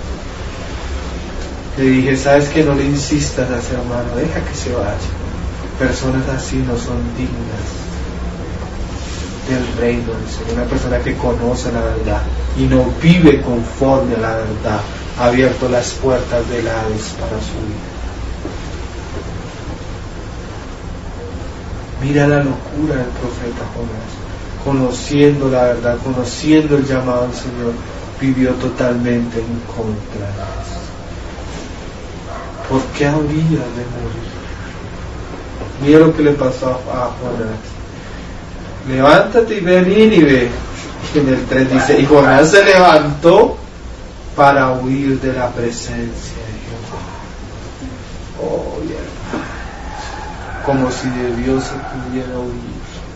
A: Le dije, ¿sabes qué? No le insistas a ese hermano, deja que se vaya. Personas así no son dignas del reino del Señor. Una persona que conoce la verdad y no vive conforme a la verdad, ha abierto las puertas del Hades para su vida. Mira la locura del profeta Jonás, conociendo la verdad, conociendo el llamado del Señor, vivió totalmente en contra de eso. ¿Por qué habría de morir? Mira lo que le pasó a Jonás. Levántate y ve a Nínive. En el 3 dice, y Jonás se levantó para huir de la presencia de Jehová. Oh, hermano, como si de Dios se pudiera huir.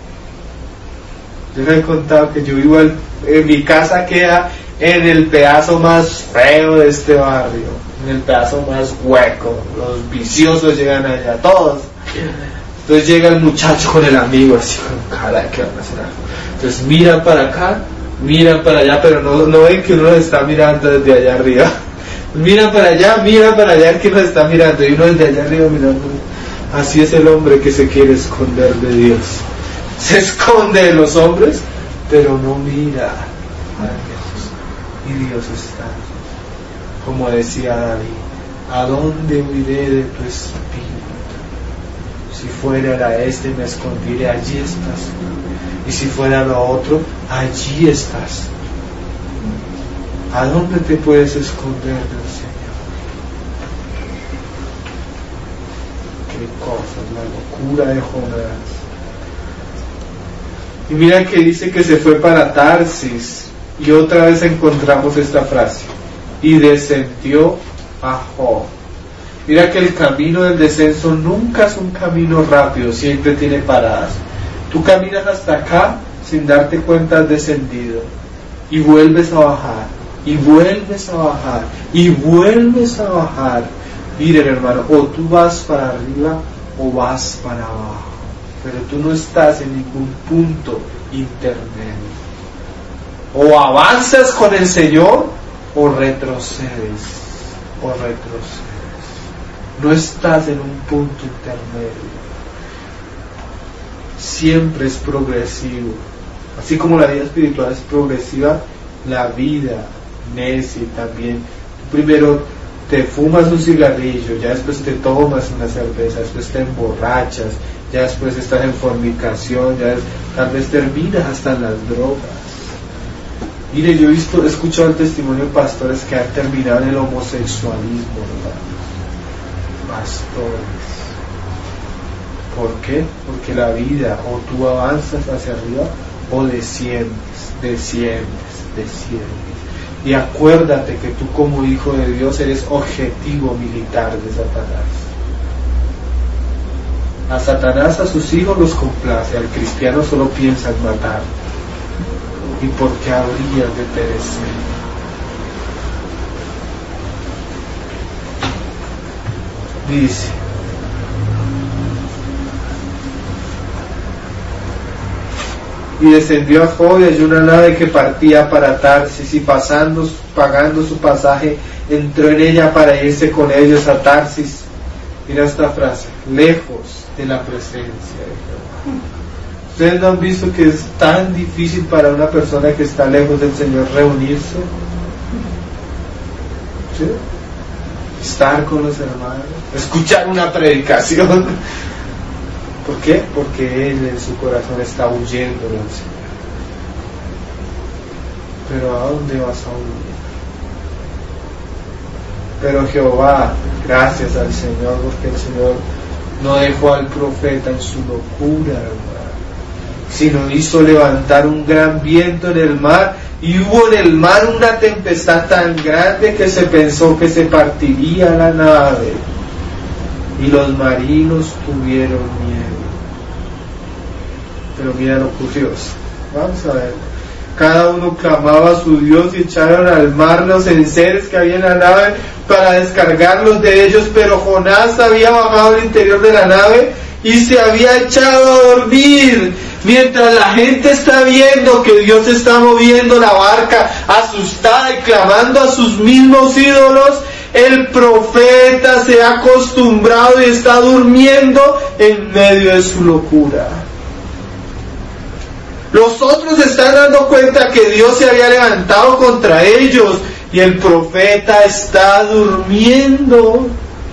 A: Yo les he contado que yo vivo en mi casa, queda en el pedazo más feo de este barrio, en el pedazo más hueco. Los viciosos llegan allá, todos. Entonces llega el muchacho con el amigo, así con cara de que van a hacer algo. Entonces mira para acá, mira para allá, pero no ven que uno los está mirando desde allá arriba. Mira para allá que nos está mirando, y uno desde allá arriba mirando. Así es el hombre que se quiere esconder de Dios. Se esconde de los hombres, pero no mira a Dios. Y Dios está. Como decía David, ¿a dónde huiré de tu espíritu? Si fuera a este me escondiré, allí estás. Y si fuera lo otro, allí estás. ¿A dónde te puedes esconder del Señor? Qué cosa, la locura de Jonás. Y mira que dice que se fue para Tarsis. Y otra vez encontramos esta frase: y descendió a Job. Mira que el camino del descenso nunca es un camino rápido, siempre tiene paradas. Tú caminas hasta acá sin darte cuenta, has descendido, y vuelves a bajar, y vuelves a bajar, y vuelves a bajar. Miren, hermano, o tú vas para arriba o vas para abajo, pero tú no estás en ningún punto intermedio. O avanzas con el Señor o retrocedes, no estás en un punto intermedio. Siempre es progresivo. Así como la vida espiritual es progresiva, la vida necia también. Primero te fumas un cigarrillo, ya después te tomas una cerveza, después te emborrachas, ya después estás en fornicación, tal vez terminas hasta en las drogas. Mire, yo he escuchado el testimonio de pastores que han terminado en el homosexualismo, ¿verdad? Pastores. ¿Por qué? Porque la vida, o tú avanzas hacia arriba o desciendes. Y acuérdate que tú, como hijo de Dios, eres objetivo militar de Satanás. A Satanás, a sus hijos los complace, al cristiano solo piensa en matar. ¿Y por qué habrías de perecer? Dice: y descendió a Job, y halló una nave que partía para Tarsis, y pagando su pasaje, entró en ella para irse con ellos a Tarsis. Mira esta frase: lejos de la presencia de Jehová. ¿Ustedes no han visto que es tan difícil para una persona que está lejos del Señor reunirse? ¿Sí? Estar con los hermanos, escuchar una predicación. ¿Por qué? Porque él en su corazón está huyendo del Señor. Pero ¿a dónde vas a huir? Pero Jehová, gracias al Señor, porque el Señor no dejó al profeta en su locura, hermano, sino hizo levantar un gran viento en el mar, y hubo en el mar una tempestad tan grande que se pensó que se partiría la nave, y los marinos tuvieron miedo. Pero mira lo curioso, vamos a ver. Cada uno clamaba a su Dios, y echaron al mar los enseres que había en la nave para descargarlos de ellos, pero Jonás había bajado al interior de la nave y se había echado a dormir. Mientras la gente está viendo que Dios está moviendo la barca asustada y clamando a sus mismos ídolos, el profeta se ha acostumbrado y está durmiendo en medio de su locura. Los otros se están dando cuenta que Dios se había levantado contra ellos, y el profeta está durmiendo.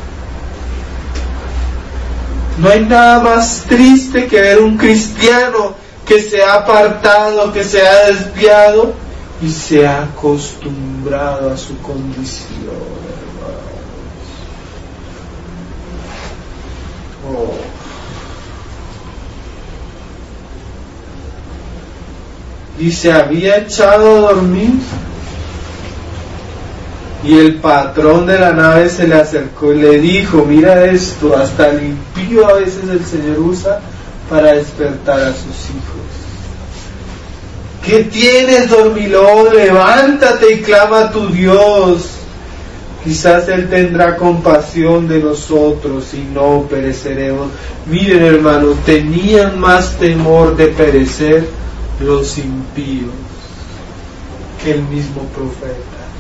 A: No hay nada más triste que ver un cristiano que se ha apartado, que se ha desviado y se ha acostumbrado a su condición, hermanos. Y se había echado a dormir, y el patrón de la nave se le acercó y le dijo: mira esto, hasta el impío a veces el Señor usa para despertar a sus hijos. ¿Qué tienes, dormilón? Levántate y clama a tu Dios. Quizás Él tendrá compasión de nosotros y no pereceremos. Miren, hermanos, tenían más temor de perecer los impíos que el mismo profeta.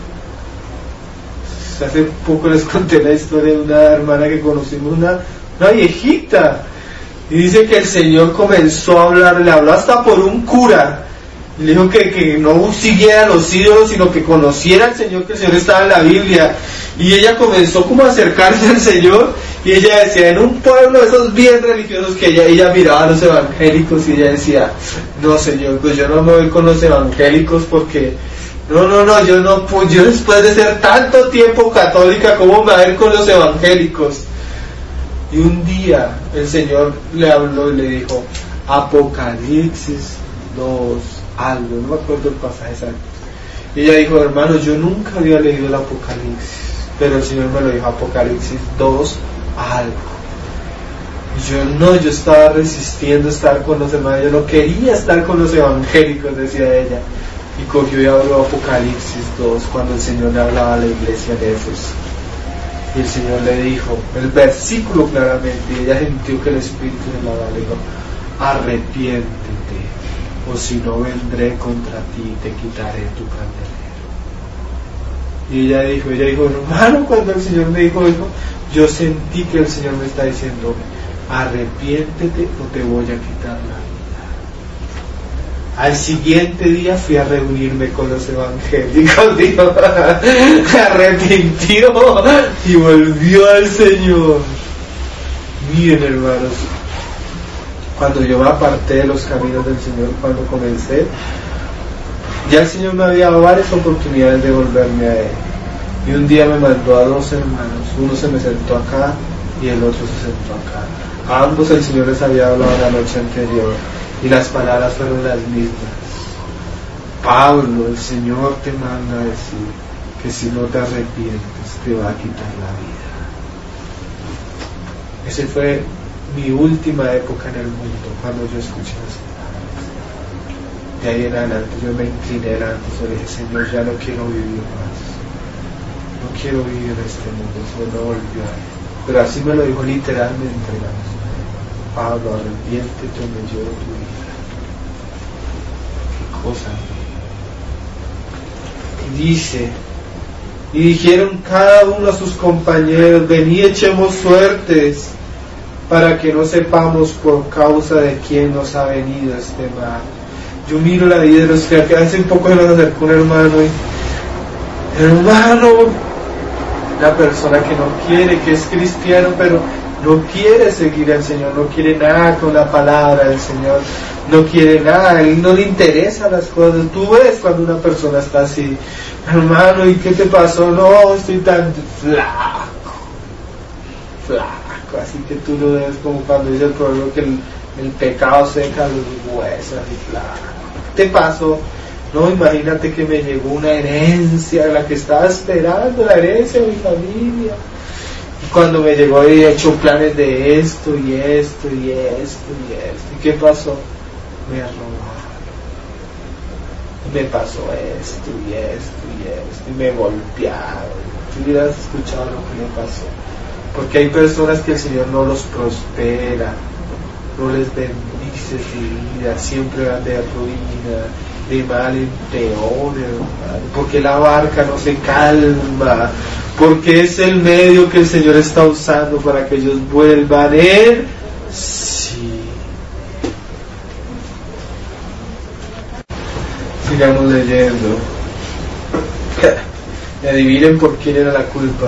A: Hace poco les conté la historia de una hermana que conocimos, una viejita, y dice que el Señor comenzó a hablar, le habló hasta por un cura, y le dijo que no siguiera los ídolos, sino que conociera al Señor, que el Señor estaba en la Biblia. Y ella comenzó como a acercarse al Señor, y ella decía, en un pueblo de esos bien religiosos, que ella miraba a los evangélicos, y ella decía: no, Señor, pues yo no me voy con los evangélicos, porque yo después de ser tanto tiempo católica, ¿cómo me voy a ir con los evangélicos? Y un día el Señor le habló y le dijo: Apocalipsis 2 algo, no me acuerdo el pasaje exacto. Y ella dijo: hermano, yo nunca había leído el Apocalipsis, pero el Señor me lo dijo, Apocalipsis 2 algo. Y yo estaba resistiendo estar con los hermanos, yo no quería estar con los evangélicos, decía ella. Y cogió y abrió Apocalipsis 2 cuando el Señor le hablaba a la iglesia de Éfeso. Y el Señor le dijo el versículo claramente, y ella sintió que el Espíritu de la le dijo: arrepiéntete, o si no vendré contra ti y te quitaré tu candelero. Y ella dijo, hermano, cuando el Señor me dijo eso, yo sentí que el Señor me está diciendo: arrepiéntete o te voy a quitar la vida. Al siguiente día fui a reunirme con los evangélicos, dijo, arrepintió y volvió al Señor. Miren, hermanos, cuando yo me aparté de los caminos del Señor, cuando comencé, ya el Señor me había dado varias oportunidades de volverme a Él. Y un día me mandó a dos hermanos, uno se me sentó acá y el otro se sentó acá. A ambos el Señor les había hablado la noche anterior, y las palabras fueron las mismas. Pablo, el Señor te manda a decir que si no te arrepientes te va a quitar la vida. Esa fue mi última época en el mundo, cuando yo escuché las palabras. De ahí en adelante yo me incliné delante y le dije: Señor, ya no quiero vivir más, no quiero vivir en este mundo. El Señor me volvió a Él, pero así me lo dijo literalmente: Pablo, arrepiéntete o me llevo tu vida. cosa. Y dice, y dijeron cada uno a sus compañeros, venid echemos suertes, para que no sepamos por causa de quién nos ha venido este mal. Yo miro la vida de los que hace un poco se nos acercó un hermano y, hermano, una persona que no quiere, que es cristiano, pero no quiere seguir al Señor, no quiere nada con la palabra del Señor, no quiere nada, él no le interesan las cosas. Tú ves cuando una persona está así, hermano, ¿y qué te pasó? No, estoy tan flaco, así que tú lo ves como cuando dice el proverbio que el pecado seca los huesos, así flaco. ¿Qué te pasó? No, imagínate que me llegó una herencia, la que estaba esperando, la herencia de mi familia. Y cuando me llegó he hecho planes de esto y esto y esto y esto. ¿Y qué pasó? Me robaron. Y me pasó esto y esto y esto. Y me golpearon. Si hubieras escuchado lo que me pasó. Porque hay personas que el Señor no los prospera, no les bendice su vida, siempre van de ruina, de mal en peor, hermano, porque la barca no se calma, porque es el medio que el Señor está usando para que ellos vuelvan en sí. Sigamos leyendo. Y adivinen por quién era la culpa.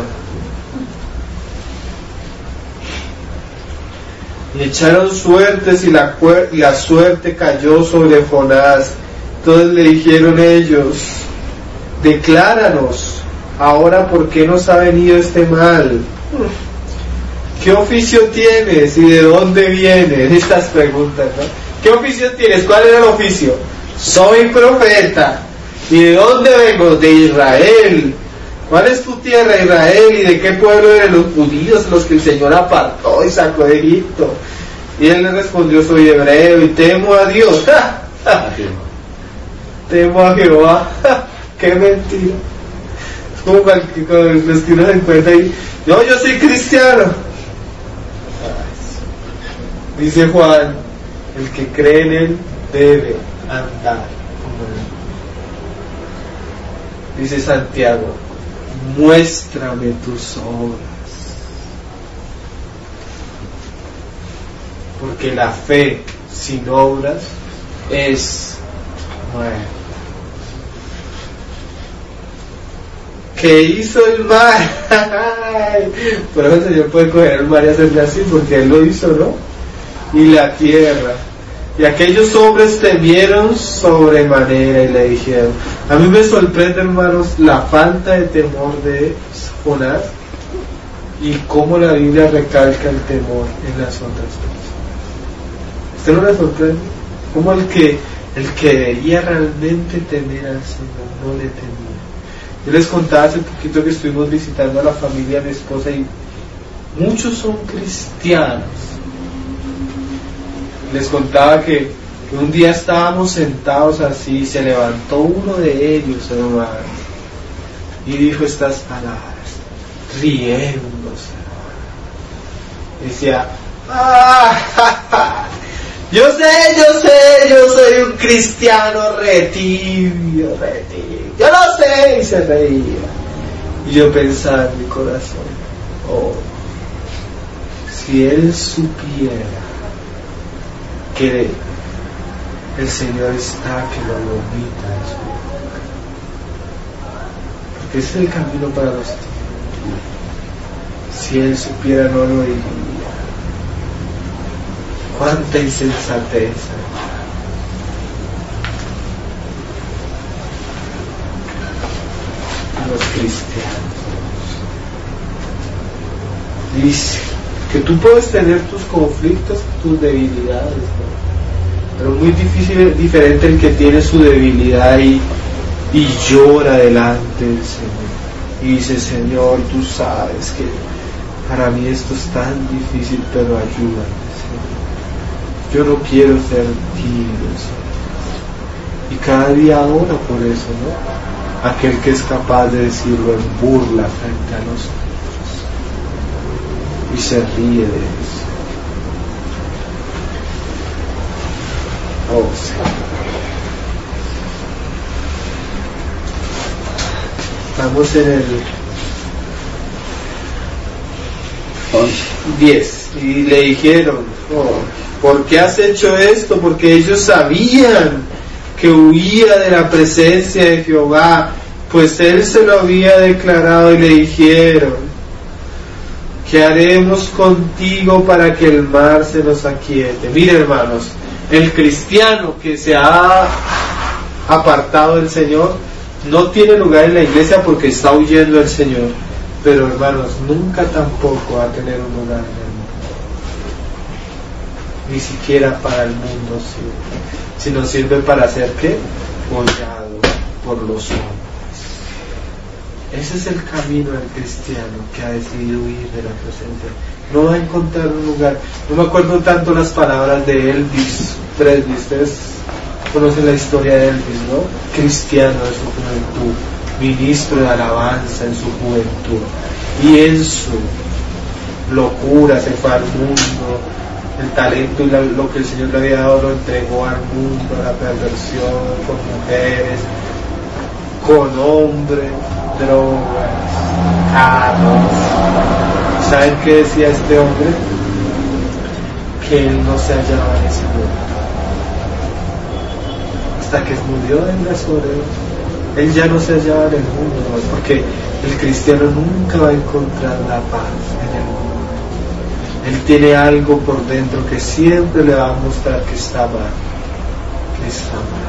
A: Y echaron suertes y la suerte cayó sobre Jonás. Entonces le dijeron ellos, decláranos ahora por qué nos ha venido este mal. ¿Qué oficio tienes y de dónde vienes? Estas preguntas, ¿no? ¿Qué oficio tienes? ¿Cuál era el oficio? Soy profeta. ¿Y de dónde vengo? De Israel. ¿Cuál es tu tierra, Israel? ¿Y de qué pueblo eres? Los judíos, los que el Señor apartó y sacó de Egipto. Y él le respondió, soy hebreo y temo a Dios. Temo a Jehová. ¡Qué mentira! Es como cuando los que uno se encuentra y yo soy cristiano. Dice Juan, el que cree en él debe andar como él. Dice Santiago, muéstrame tus obras. Porque la fe sin obras es muerta. ¿Qué hizo el mar? Pero el Señor puede coger el mar y hacerle así porque Él lo hizo, ¿no? Y la tierra. Y aquellos hombres temieron sobremanera y le dijeron. A mí me sorprende, hermanos, la falta de temor de Jonás y cómo la Biblia recalca el temor en las otras cosas. ¿Usted no le sorprende? Como el que debía realmente temer al Señor no le temía. Yo les contaba hace poquito que estuvimos visitando a la familia de mi esposa y muchos son cristianos. Les contaba que un día estábamos sentados así y se levantó uno de ellos, hermano, y dijo estas palabras, riéndose. Decía, yo soy un cristiano retibio. Yo lo sé, y se reía. Y yo pensaba en mi corazón, si él supiera que el Señor está que lo vomita en su boca. Porque ese es el camino para los tiempos. Si él supiera no lo diría. Cuánta insensatez. Los cristianos. Dice que tú puedes tener tus conflictos, tus debilidades, ¿no? Pero muy diferente el que tiene su debilidad y llora delante del Señor y dice, Señor, tú sabes que para mí esto es tan difícil, pero ayúdame, Señor. Yo no quiero ser tibio, Señor. Y cada día ora por eso, ¿no? Aquel que es capaz de decirlo en burla frente a nosotros y se ríe de eso. Oh, Señor. Estamos en el 10. Y le dijeron, ¿por qué has hecho esto? Porque ellos sabían que huía de la presencia de Jehová, pues él se lo había declarado, y le dijeron, ¿qué haremos contigo para que el mar se nos aquiete? Miren, hermanos, el cristiano que se ha apartado del Señor no tiene lugar en la iglesia porque está huyendo del Señor, pero hermanos, nunca tampoco va a tener un lugar en el mundo, ni siquiera para el mundo sirve, sino sirve para ser ¿qué? Hollado por los hombres. Ese es el camino del cristiano que ha decidido huir de la presencia. No va a encontrar un lugar. No me acuerdo tanto las palabras de Elvis Presley. Ustedes conocen la historia de Elvis, ¿no? Cristiano de su juventud, ministro de alabanza en su juventud, y en su locura se fue al mundo. El talento y lo que el Señor le había dado lo entregó al mundo, a la perversión, con mujeres, con hombres, drogas, carros. ¿Saben qué decía este hombre? Que él no se hallaba en ese mundo. Hasta que murió en la soledad, él ya no se hallaba en el mundo, ¿no? Porque el cristiano nunca va a encontrar la paz en el mundo. Él tiene algo por dentro que siempre le va a mostrar que está mal, que está mal.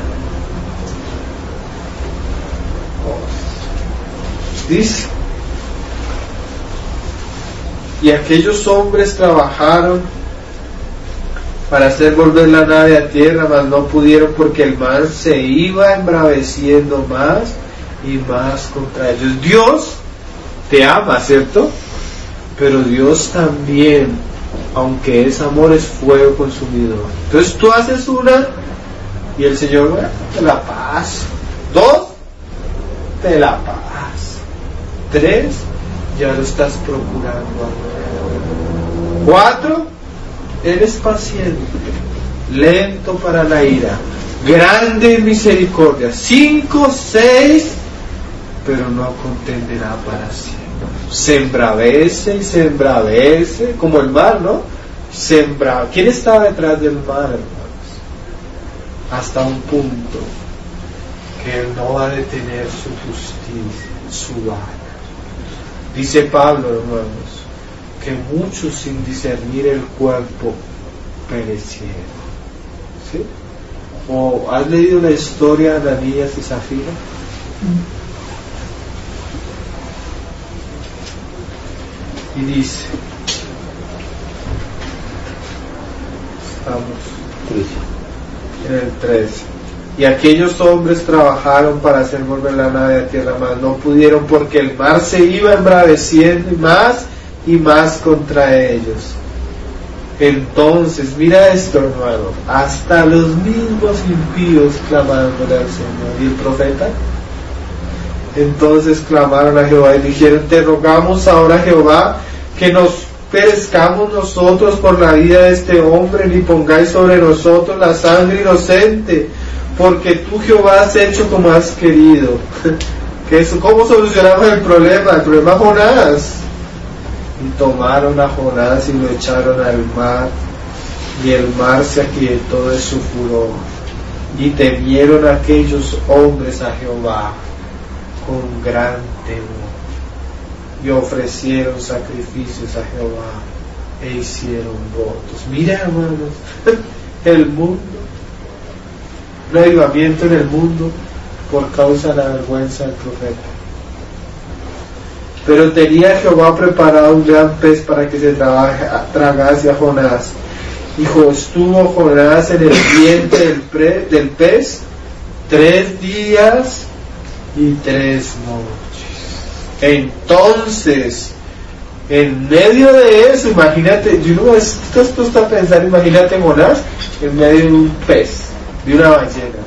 A: Dice, y aquellos hombres trabajaron para hacer volver la nave a tierra, mas no pudieron porque el mar se iba embraveciendo más y más contra ellos. Dios te ama, ¿cierto? Pero Dios también, aunque es amor, es fuego consumidor. Entonces tú haces una y el Señor, bueno, te la paz. 2, te la paz. 3, ya lo estás procurando. 4, eres paciente, lento para la ira, grande en misericordia. 5, 6, pero no contenderá para siempre. Se embravece y se embravece, como el mar, ¿no? ¿Quién estaba detrás del mar, hermanos? Hasta un punto que él no va a detener su justicia, su vara. Dice Pablo, hermanos, que muchos sin discernir el cuerpo perecieron. ¿Sí? ¿O has leído la historia de Ananías y Zafira? Y dice, estamos en el 13, y aquellos hombres trabajaron para hacer volver la nave a tierra, mas no pudieron porque el mar se iba embraveciendo y más contra ellos. Entonces, mira esto, hermano, hasta los mismos impíos clamándole al Señor. ¿Y el profeta? Entonces clamaron a Jehová y dijeron, te rogamos ahora, Jehová, que nos perezcamos nosotros por la vida de este hombre, ni pongáis sobre nosotros la sangre inocente, porque tú, Jehová, has hecho como has querido. ¿Cómo solucionamos el problema? El problema es Jonás. Y tomaron a Jonás y lo echaron al mar, y el mar se aquietó de su furor, y temieron aquellos hombres a Jehová con gran temor, y ofrecieron sacrificios a Jehová e hicieron votos. Mira, hermanos, el mundo, un avivamiento en el mundo por causa de la vergüenza del profeta. Pero tenía Jehová preparado un gran pez para que se tragase a Jonás. Y estuvo Jonás en el vientre del pez 3 días y 3 noches. Entonces, en medio de eso, imagínate, esto está pensando, imagínate Jonás en medio de un pez, de una ballena,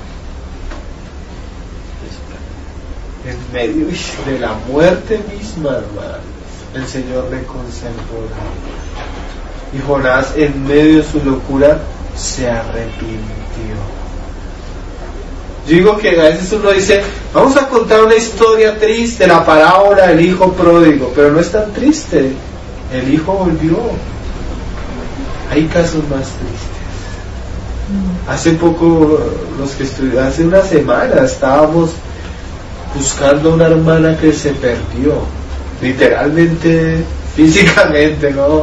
A: en medio de la muerte misma, hermano, el Señor le conservó la vida. Y Jonás, en medio de su locura, se arrepintió. Digo que a veces uno dice, vamos a contar una historia triste, la parábola del hijo pródigo, pero no es tan triste. El hijo volvió. Hay casos más tristes. Hace poco, hace una semana estábamos buscando a una hermana que se perdió, literalmente, físicamente, ¿no?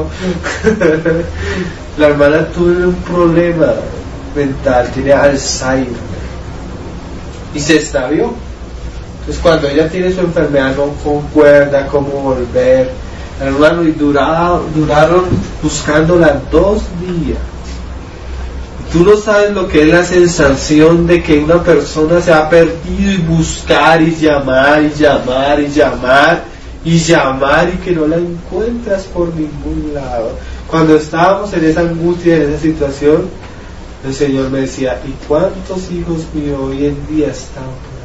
A: La hermana tuvo un problema mental, tiene Alzheimer y se extravió. Entonces cuando ella tiene su enfermedad no concuerda cómo volver, hermano, y duraron buscándola 2 días. Tú no sabes lo que es la sensación de que una persona se ha perdido y buscar y llamar y llamar y llamar y llamar y que no la encuentras por ningún lado. Cuando estábamos en esa angustia, en esa situación, el Señor me decía, ¿y cuántos hijos míos hoy en día están por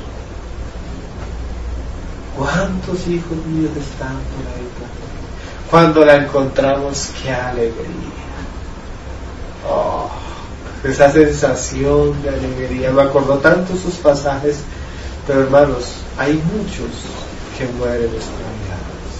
A: ahí? ¿Cuántos hijos míos están por ahí? Cuando la encontramos, qué alegría. Oh, esa sensación de alegría. Me acordó tanto sus pasajes, pero hermanos, hay muchos que mueren extraviados.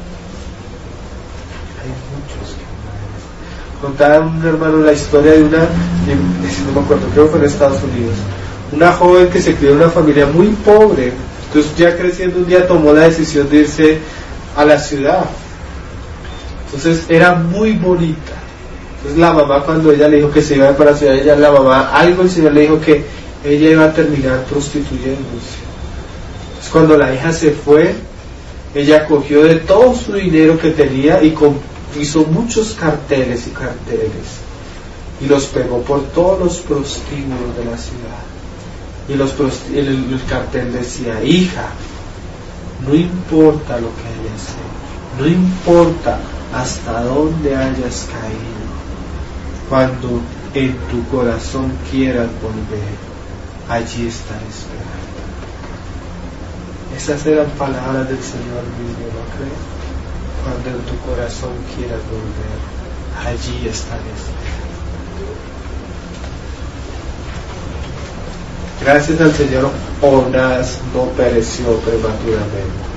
A: Hay muchos que mueren. Contaba un hermano la historia de una, no me acuerdo, creo que fue en Estados Unidos, una joven que se crió en una familia muy pobre. Entonces ya creciendo un día tomó la decisión de irse a la ciudad. Entonces era muy bonita. Entonces la mamá, cuando ella le dijo que se iba para la ciudad, el Señor le dijo que ella iba a terminar prostituyéndose. Entonces cuando la hija se fue, ella cogió de todo su dinero que tenía y hizo muchos carteles y los pegó por todos los prostíbulos de la ciudad. Y el cartel decía, hija, no importa lo que hayas hecho, no importa hasta dónde hayas caído, cuando en tu corazón quieras volver, allí estaré esperando. Esas eran palabras del Señor mismo, ¿no crees? Cuando en tu corazón quieras volver, allí estaré esperando. Gracias al Señor, Jonás no pereció prematuramente,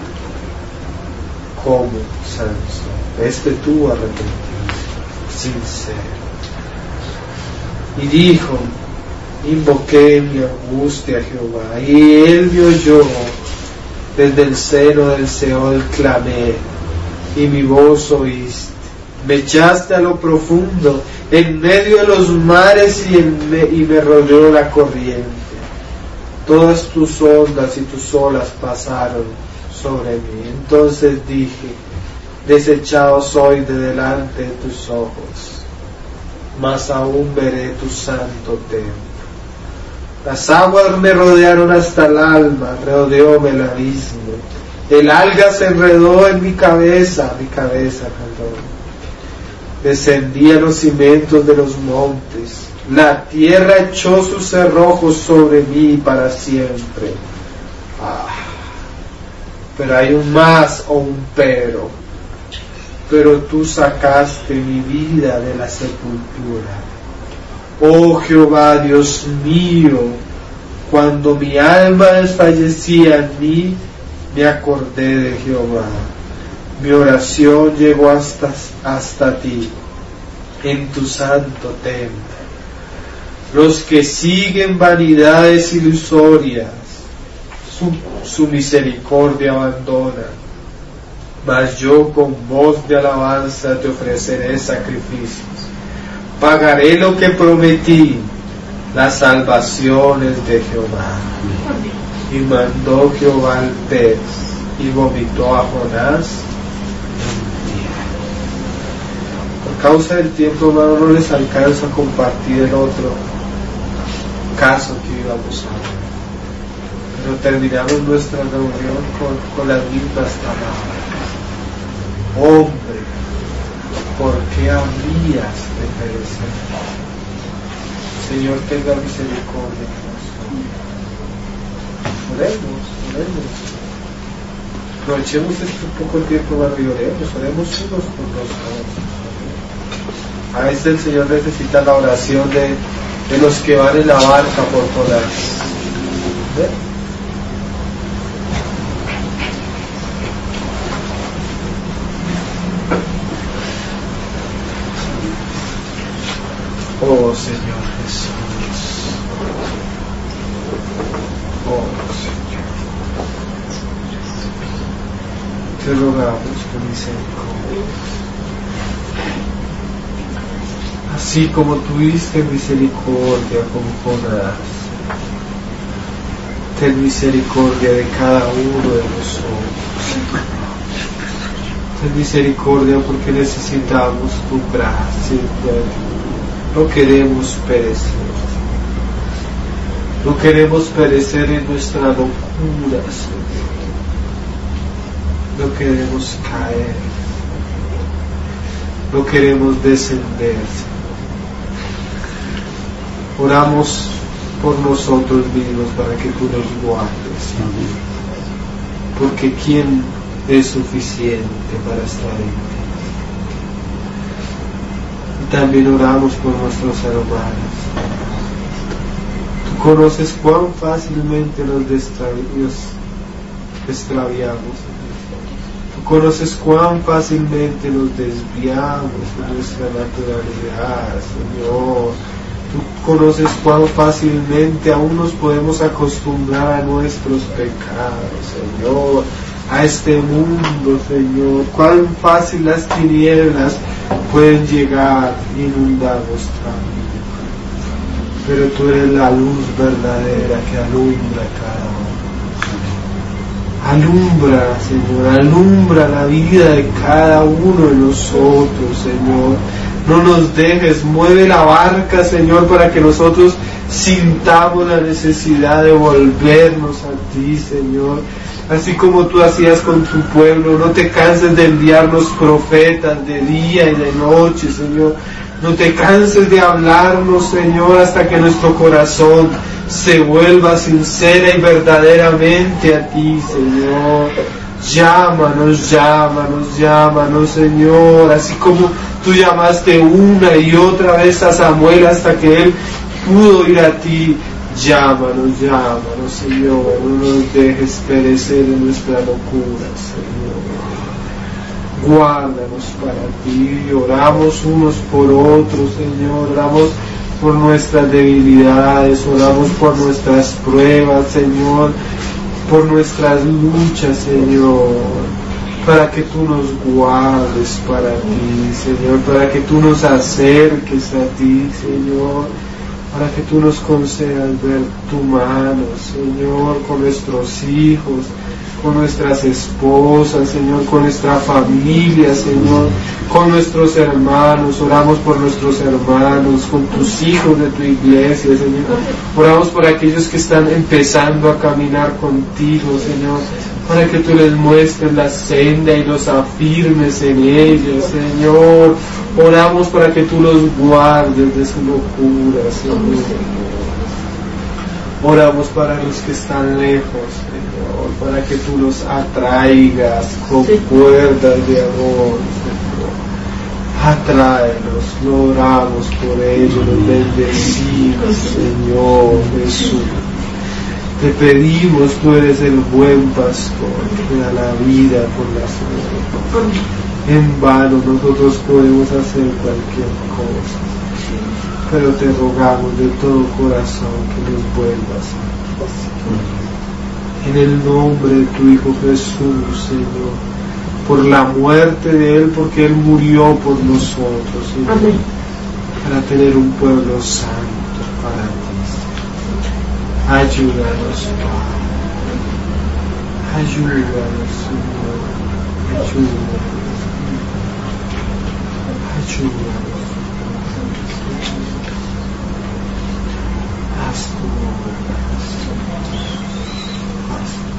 A: como Sansón. Tuvo arrepentimiento sincero. Y dijo, invoqué mi angustia a Jehová, y Él me oyó. Desde el seno del Seol clamé, y mi voz oíste. Me echaste a lo profundo, en medio de los mares, y me rodeó la corriente. Todas tus ondas y tus olas pasaron sobre mí. Entonces dije, desechado soy de delante de tus ojos, mas aún veré tu santo templo. Las aguas me rodearon hasta el alma, rodeóme el abismo. El alga se enredó en mi cabeza, Descendí a los cimientos de los montes. La tierra echó sus cerrojos sobre mí para siempre. Pero hay un más o un pero. Pero tú sacaste mi vida de la sepultura. Oh Jehová, Dios mío, cuando mi alma desfallecía en mí, me acordé de Jehová. Mi oración llegó hasta ti, en tu santo templo. Los que siguen vanidades ilusorias, su misericordia abandonan. Mas yo con voz de alabanza te ofreceré sacrificios. Pagaré lo que prometí, las salvaciones de Jehová. Y mandó Jehová al pez, y vomitó a Jonás. Por causa del tiempo, hermano, no les alcanza a compartir el otro caso que íbamos a ver. Pero terminamos nuestra reunión con las mismas palabras. Hombre, ¿por qué habrías de perecer? Señor, tenga misericordia de nosotros. Oremos. Aprovechemos este poco tiempo, hermano, y oremos unos por los otros. A veces el Señor necesita la oración de de los que van en la barca por Jonás. ¿Ve? Oh Señor Jesús, oh Señor, te rogamos por misericordia. Así como tuviste misericordia con Jonás, ten misericordia de cada uno de nosotros. Ten misericordia porque necesitamos tu gracia y tu ayuda. No queremos perecer. No queremos perecer en nuestra locura, Señor. No queremos caer. No queremos descender, Señor. Oramos por nosotros mismos para que tú nos guardes, Señor. Porque ¿quién es suficiente para estar en ti? También oramos por nuestros hermanos. Tú conoces cuán fácilmente nos extraviamos. Tú conoces cuán fácilmente nos desviamos de nuestra naturalidad, Señor. Tú conoces cuán fácilmente aún nos podemos acostumbrar a nuestros pecados, Señor. A este mundo, Señor. Cuán fácil las tinieblas pueden llegar e inundar nuestra vida. Pero tú eres la luz verdadera que alumbra cada uno. Alumbra, Señor, alumbra la vida de cada uno de nosotros, Señor. No nos dejes, mueve la barca, Señor, para que nosotros sintamos la necesidad de volvernos a ti, Señor. Así como tú hacías con tu pueblo, no te canses de enviarnos profetas de día y de noche, Señor. No te canses de hablarnos, Señor, hasta que nuestro corazón se vuelva sincera y verdaderamente a ti, Señor. Llámanos, llámanos, llámanos, Señor. Así como tú llamaste una y otra vez a Samuel hasta que él pudo ir a ti. Llámanos, llámanos, Señor, no nos dejes perecer en nuestra locura, Señor. Guárdanos para ti, oramos unos por otros, Señor, oramos por nuestras debilidades, oramos por nuestras pruebas, Señor, por nuestras luchas, Señor, para que tú nos guardes para ti, Señor, para que tú nos acerques a ti, Señor, para que tú nos concedas ver tu mano, Señor, con nuestros hijos, con nuestras esposas, Señor, con nuestra familia, Señor, con nuestros hermanos. Oramos por nuestros hermanos, con tus hijos de tu iglesia, Señor. Oramos por aquellos que están empezando a caminar contigo, Señor, para que tú les muestres la senda y los afirmes en ella, Señor. Oramos para que tú los guardes de su locura, Señor. Oramos para los que están lejos, Señor, para que tú los atraigas con cuerdas de amor, Señor. Atráelos, lo oramos por ellos, los bendecimos, Señor Jesús. Te pedimos, tú eres el buen pastor que da la vida por las ovejas. En vano nosotros podemos hacer cualquier cosa, pero te rogamos de todo corazón que nos vuelvas. En el nombre de tu Hijo Jesús, Señor, por la muerte de Él, porque Él murió por nosotros, Señor, amén, para tener un pueblo santo para ti. Ayúdanos, Padre. Ayúdanos, Señor. Ayúdanos. Ayúdanos. Haz tu obra. Haz tu obra.